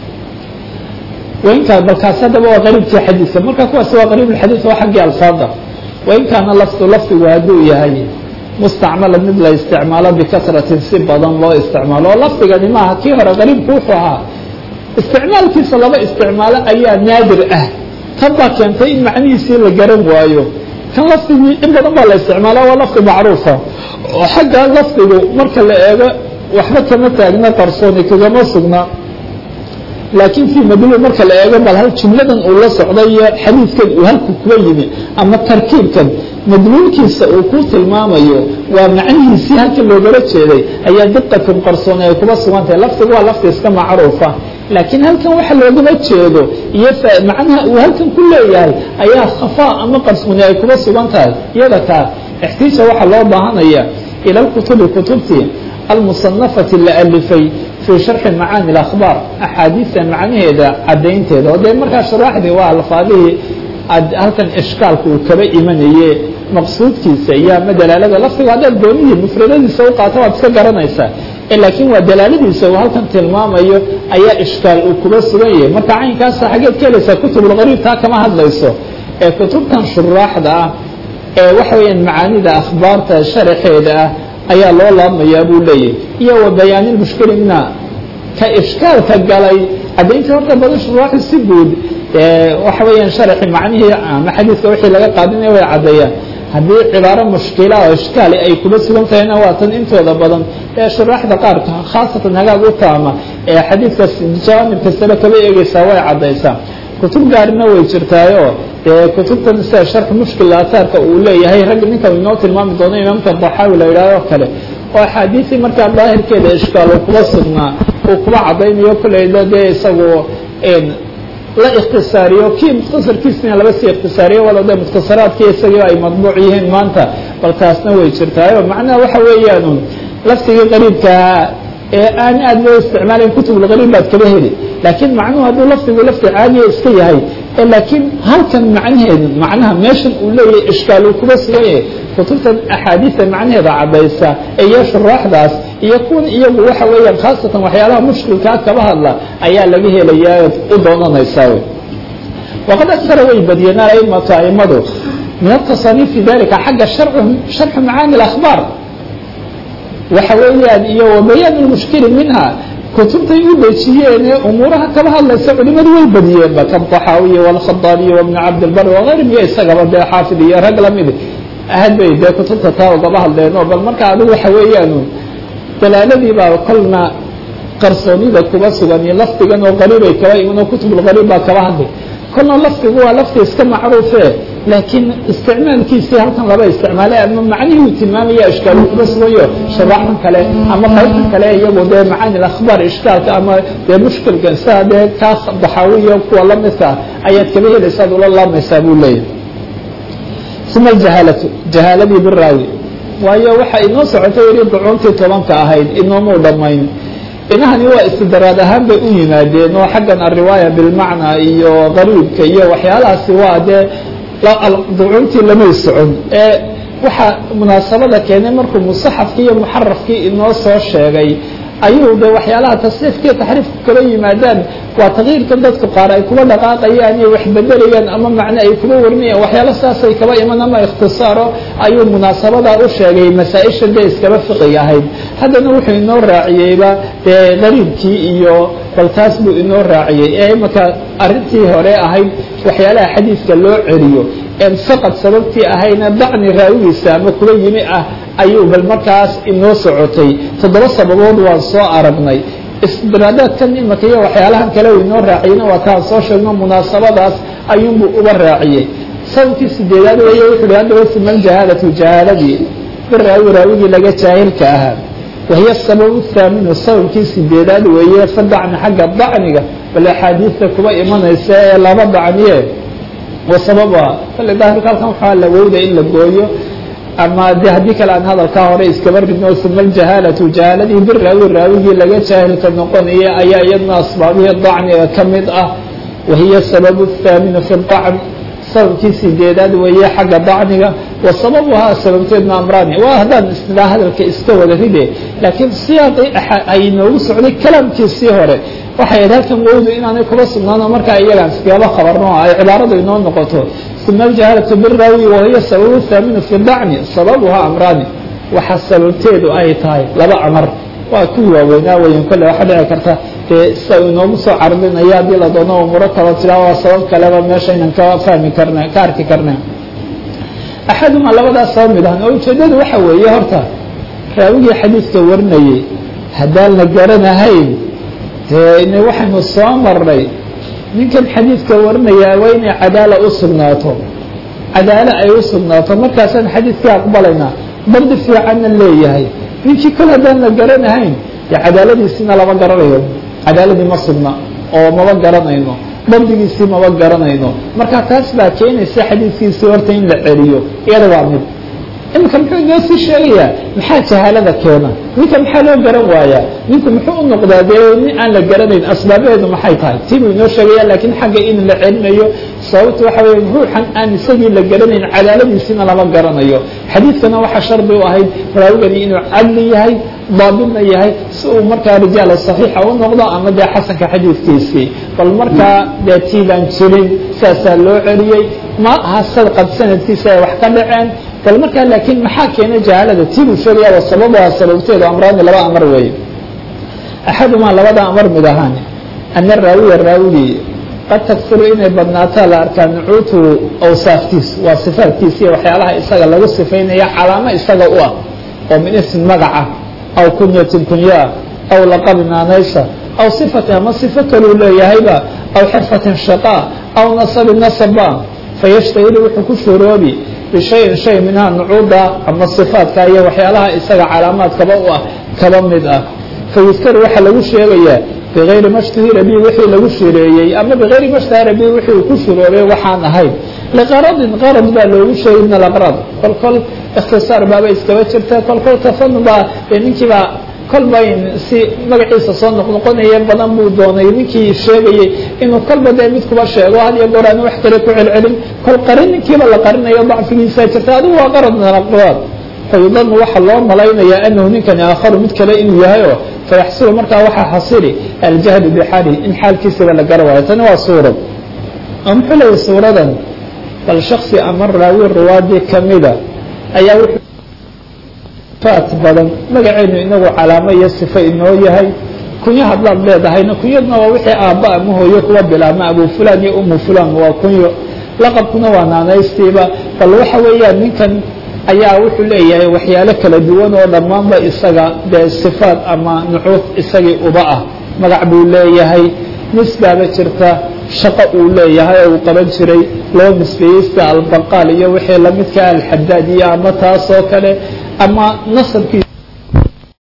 wainkaan balkaas haddaba waa qariibkii xadiidka marka kuwaasi waa qariibulxadiid oo xaggii alfaada wain kaana lafdigu hadduu yahay mustacmala mid la isticmaalo bikasratin si badan loo isticmaalo oo lafdigani maaha kii hore qariibku wuxuu ahaa isticmaalkiisa laba isticmaalo ayaa naadir ah tan baa keentay in macnihiisii la garan waayo kan lafdigii in badan baa la isticmaala waa lafdi macruufa oo xagga lafdigu marka la eego waxba kama taagna qarsooni kagama sugna laakiin fii madluul marka la eego bal hal jumladan uu la socday iyo xadiidkan uu halku kuba yimi ama tarkiibkan madluulkiisa uu ku tilmaamayo waa macnihiisii halka loogala jeeday ayaa diqatun qarsooni ay kuba sugan tahay lafdigu waa lafdi iska macruufa laakiin halkan waxa loogama jeedo iyo macnaha uu halkan ku leeyahay ayaa khafaa ama qarsooni ay kuba sugan tahay iyada taa ixtiija waxaa loo baahanaya ila kutubtii almusanafati la alifay في شرح معاني الأخبار أحاديث معنيهda cadaynteeda oo dee markaa sharaxdii waa alfaadihii halkan ishkaalku kaba imanaye maqsuudkiisa iyo ama dalaalada laftiga haddaad goonihii mufradadiisa u qaato waad iska garanaysaa laakiin waa dalaaladiisa uu halkan tilmaamayo ayaa ishkaal uu kuba sugan yahay marka caynkaasa xageed ka helaysaa kutubulqariib taa kama hadlayso ee kutubtan shuraaxda ah ee waxa weeyaan macaanida akhbaarta sharaxeeda ah ayaa loo laabmayaa buu leeyahy iyo wa bayaanilmushkili mina ka ishkaalka galay cadayntii horta badan shuraaxi si guud waxa weeyaan sharaxi macnihii ama xadiidka wixii laga qaadinaya way caddeeyaan haddii cibaaro mushkila oo ishkaali ay kuba sugan tahayna waa tan intooda badan ee shuraaxda qaarka khaasatan hagaag u taama ee xadiidkaas jawaanibka sale kaba eegeysaa way caddaysaa kutub gaarina way jirtaayo kutubtan sida sharx mushkil aataarka uu leeyahay rag ninka inoo tilmaami doono imaamka daxaawi la yidhaaho kale oo axaadiisii markaa daahirkeeda ishkaal uu kuba sugnaa uu kuba caddaynayo kolleyda dee isagu la ikhtisaariyo kii mukhtasarkiisina laba sii ikhtisaariyo walo dee mukhtasaraadkii isagii ay madbuuc yihiin maanta bal taasna way jirtaayo macnaha waxa weeyaan laftigii qariibkaa ee aan aad loo isticmaalayn kutubulqariib baad kaba heli laakiin macnuhu hadduu lafdigu lafdi caadiya iska yahay laakiin halkan macnaheedu macnaha meeshan uu leeyahay ishkaal uu kuba sugan yahay kutubtan axaadiista macnaheeda caddaysa iyo shuraaxdaas iyo kuwan iyagu waxa weeyaan khaasatan waxyaalaha mushkilkaa kaba hadla ayaa laga helayaa u doonanaysaa waqad aksara way badiyeen aimadu min atasaniif fi dalika xagga sharxu macaani اlakhbaar waxa weeyaan iyo wabayaan lmushkili minha kutubtay u dejiyeen ee umuuraha kaba hadlaysa culimadu way badiyeen ba kan taxaawiya walkhadaabiya wabn cabdilbar wagayrim iyo isagaba dee xaafid iyo rag lamid ahad bay dee kutubta taa ugaba hadleen oo bal marka adigu waxa weeyaan dalaaladii baa kolna qarsoonida kuba sugan iyo lafdigan oo qariibay kaba imanoo kutubulqariib baa kaba hadlay kolna lafdigu waa lafdi iska macruufe laakiin isticmaalkiisii halkan laba isticmaalay ama macnihii uu tilmaamaya ishkaalu kuba sugayo sharaaxan kale ama qaybtan kale iyagu dee macaani akhbaar ishkaalka ama dee mushkilka sida dee kaa daxaawiya kuwa lamidka ayaad kaba helaysa ad ula laamaysaa buu leeyahay uma aljahaalatu jahaaladii biraawi waayo waxa inoo socotay weli ducuuntii 10ka ahayd inoomuu dhammayn inahani waa istidaraad ahaan bay u yimaadeen oo xaggan alriwaaya bilmacnaa iyo qariibka iyo waxyaalahaasi waa dee ducuuntii lamay socon waxa munaasabada keenay markuu musaxafkii iyo muxarafkii inoo soo sheegay ayuu de waxyaalaha tasniifkiiyo taxriifku kala yimaadaan waa takyiirka dadku qaar ay kuba dhaqaaqayaan iyo wax bedelayaan ama macne ay kuba warinayaan waxyaala saasay kaba iman ama ikhtisaaro ayuu munaasabada u sheegay masaa-isha dee iskaba fiqiga ahayd haddana wuxuu inoo raaciyeyba dee qariibkii iyo bal taas buu inoo raaciyey ee imaka arrintii hore ahayd waxyaalaha xadiidka loo celiyo en saqad sababtii ahayna dacni raawigiisa ama kula yimi ah ayuu bal markaas inoo socotay 7 sababood waan soo aragnay istidraadaadkan imaka iyo waxyaalahan kale inoo raaciyna waa taan soo sheegno munaasabadaas ayuunbuu uba raaciyey sababkii sideedaad weeye wuxuu hi hadda wasimal jahaalatu jahaaladii raawigii laga jaahilka ahaa wahiya sababu thaaminu sababkii sideedaad weeye fadacni xagga dacniga bal axaadiista kuba imanaysa ee laba dacniye وسببها فلذلك halkan waxaa la weyday in la gooyo ama de haddii kale aan hadalkaa hore iskaba ridno uma ljahaalatu jahaaladii raawigii laga jaahilka noqonaya ayaa iyadna asbaabihii dacniga ka mid ah wahiya sababu الthaaminu fi dacn sababkii sideedaad weeye xagga dacniga wa sababuhaa sababteedna amraani waa haddaan isnaa hadalka iska wada ride laakiin siyaaqii ay noogu socday kalaamkiisii hore waxay ahayd halkan wowdu inaanay kuba sugnaano markaa iyagaan iskagaba khabarno ay cibaaradu inoo noqoto uma aljahaalatu biraawi wahiya sababu thaaminu fi dacni sababuhaa amraani waxa sababteedu ay tahay laba amar waa kuwii waaweynaa weyan kolle waxaa dhici karta dee sida inoogu soo carbinaya haddii la doono umuro kalo tiraa waa sabab kaleba meesha inaan ka fahmi karna ka arki karna axaduma labadaas sabab mid ahan oo ujeedadu waxa weeye horta raawigii xadiidka warinayey haddaan la garanahayn dee waxaynu soo marnay ninkan xadiidka warinayaa waa inay cadaala u sugnaato cadaalo ay u sugnaato markaasaan xadiidkii aqbalaynaa dardi fiicanna leeyahay ninkii kol haddaan la garanahayn dee cadaaladiisina lama garanayo cadaaladii ma sugna oo maba garanayno dardigiisii maba garanayno marka taas baa keenaysa xadiidkiisii horta in la celiyo iyada waa mid imika muxuu inoo sii sheegayaa maxaa jahaalada keena ninka maxaa loo garan waayaa ninku muxuu u noqdaa dee nin aan la garanayn asbaabaheedu maxay tahay tii buu inoo sheegaya laakiin xagga in la celinayo sababta waxa weeye ruuxan aan isagii la garanayn cadaaladiisina lama garanayo xadiidkana waxaa shardi u ahayd raawigani inuu cadli yahay daabidna yahay si uu markaa rijaala saxiixa u noqdo ama dee xasanka xadiidkiisii bal markaa dee tii baan jirin saasaa loo celiyey ma aha sadqad sanadkiisa ay wax ka dhaceen bal markaa laakiin maxaa keenay jahaalada tii buu sheegaya wa sababaha sababteedu amraani laba amar weeye axadumaa labada amar mid ahaan ana raawiya raawigii qad tagfiru inay badnaataa la arkaa nucuutu awsaaftiis waa sifaadkiisa iyo waxyaalaha isaga lagu sifaynaya calaamo isaga u ah oo min ism magaca aw kunyatin kunyaa aw laqabin naanaysa aw sifatin ama sifo kaluu leeyahayba aw xirfatin shaqaa aw nasabin nasaba fayashtahiru wuxuu ku shuroobi bishayin shay minhaa nucuuda ama sifaadka iyo waxyaalaha isaga calaamaadkaba u ah kaba mid ah fayuskaru waxaa lagu sheegayaa bigayri ma shtuhira bi wixii lagu shireeyey ama bigayri ma shtahara bi wixii uu ku shuroobay waxaan ahayn liqaradin qarad baa loogu sheegay min alaqraad kolkol ikhtisaar baaba iskaba jirta kolkol tafanun baa ninkiibaa kolba si magaciisa soo noqnoqonaya badan buu doonay ninkii sheegayey inuu kolba dee mid kuba sheego had iyo goor aan wax kale ku celcelin kol qarin ninkiiba la qarinayo dacfigiisa jirta adigu waa qarad min alaqraad fayudanu waxaa loo malaynayaa anahu ninkani aakharu mid kale inuu yahay oo fayaxsulu markaa waxaa xasili aljahlu bixaalihi in xaalkiisaba la gara waayo tani waa suurad oo muxuu leeyahy suuradan bal shaksi ama raawi ruwaadii kamida ayaa wuxuu faat badan magaceenu inagu calaamo iyo sifo inoo yahay kunyo hadlaad leedahayna kunyadna waa wixii aabba ama hooyo kuwa bilaabma abu fulaan iyo umu fulaan waa kunyo laqabkuna waa naanaystiiba bal waxa weeyaan ninkan ayaa wuxuu leeyahay waxyaalo kala duwan oo dhammaanba isaga dee sifaad ama nucuud isagii uba ah magac buu leeyahay nisbaaba jirta shaqo uu leeyahay oo uu qaban jiray loo nisbeeyey sida albaqaal iyo wixii lamidka alxadaad iyo ama taas oo kale ama nasabkiisa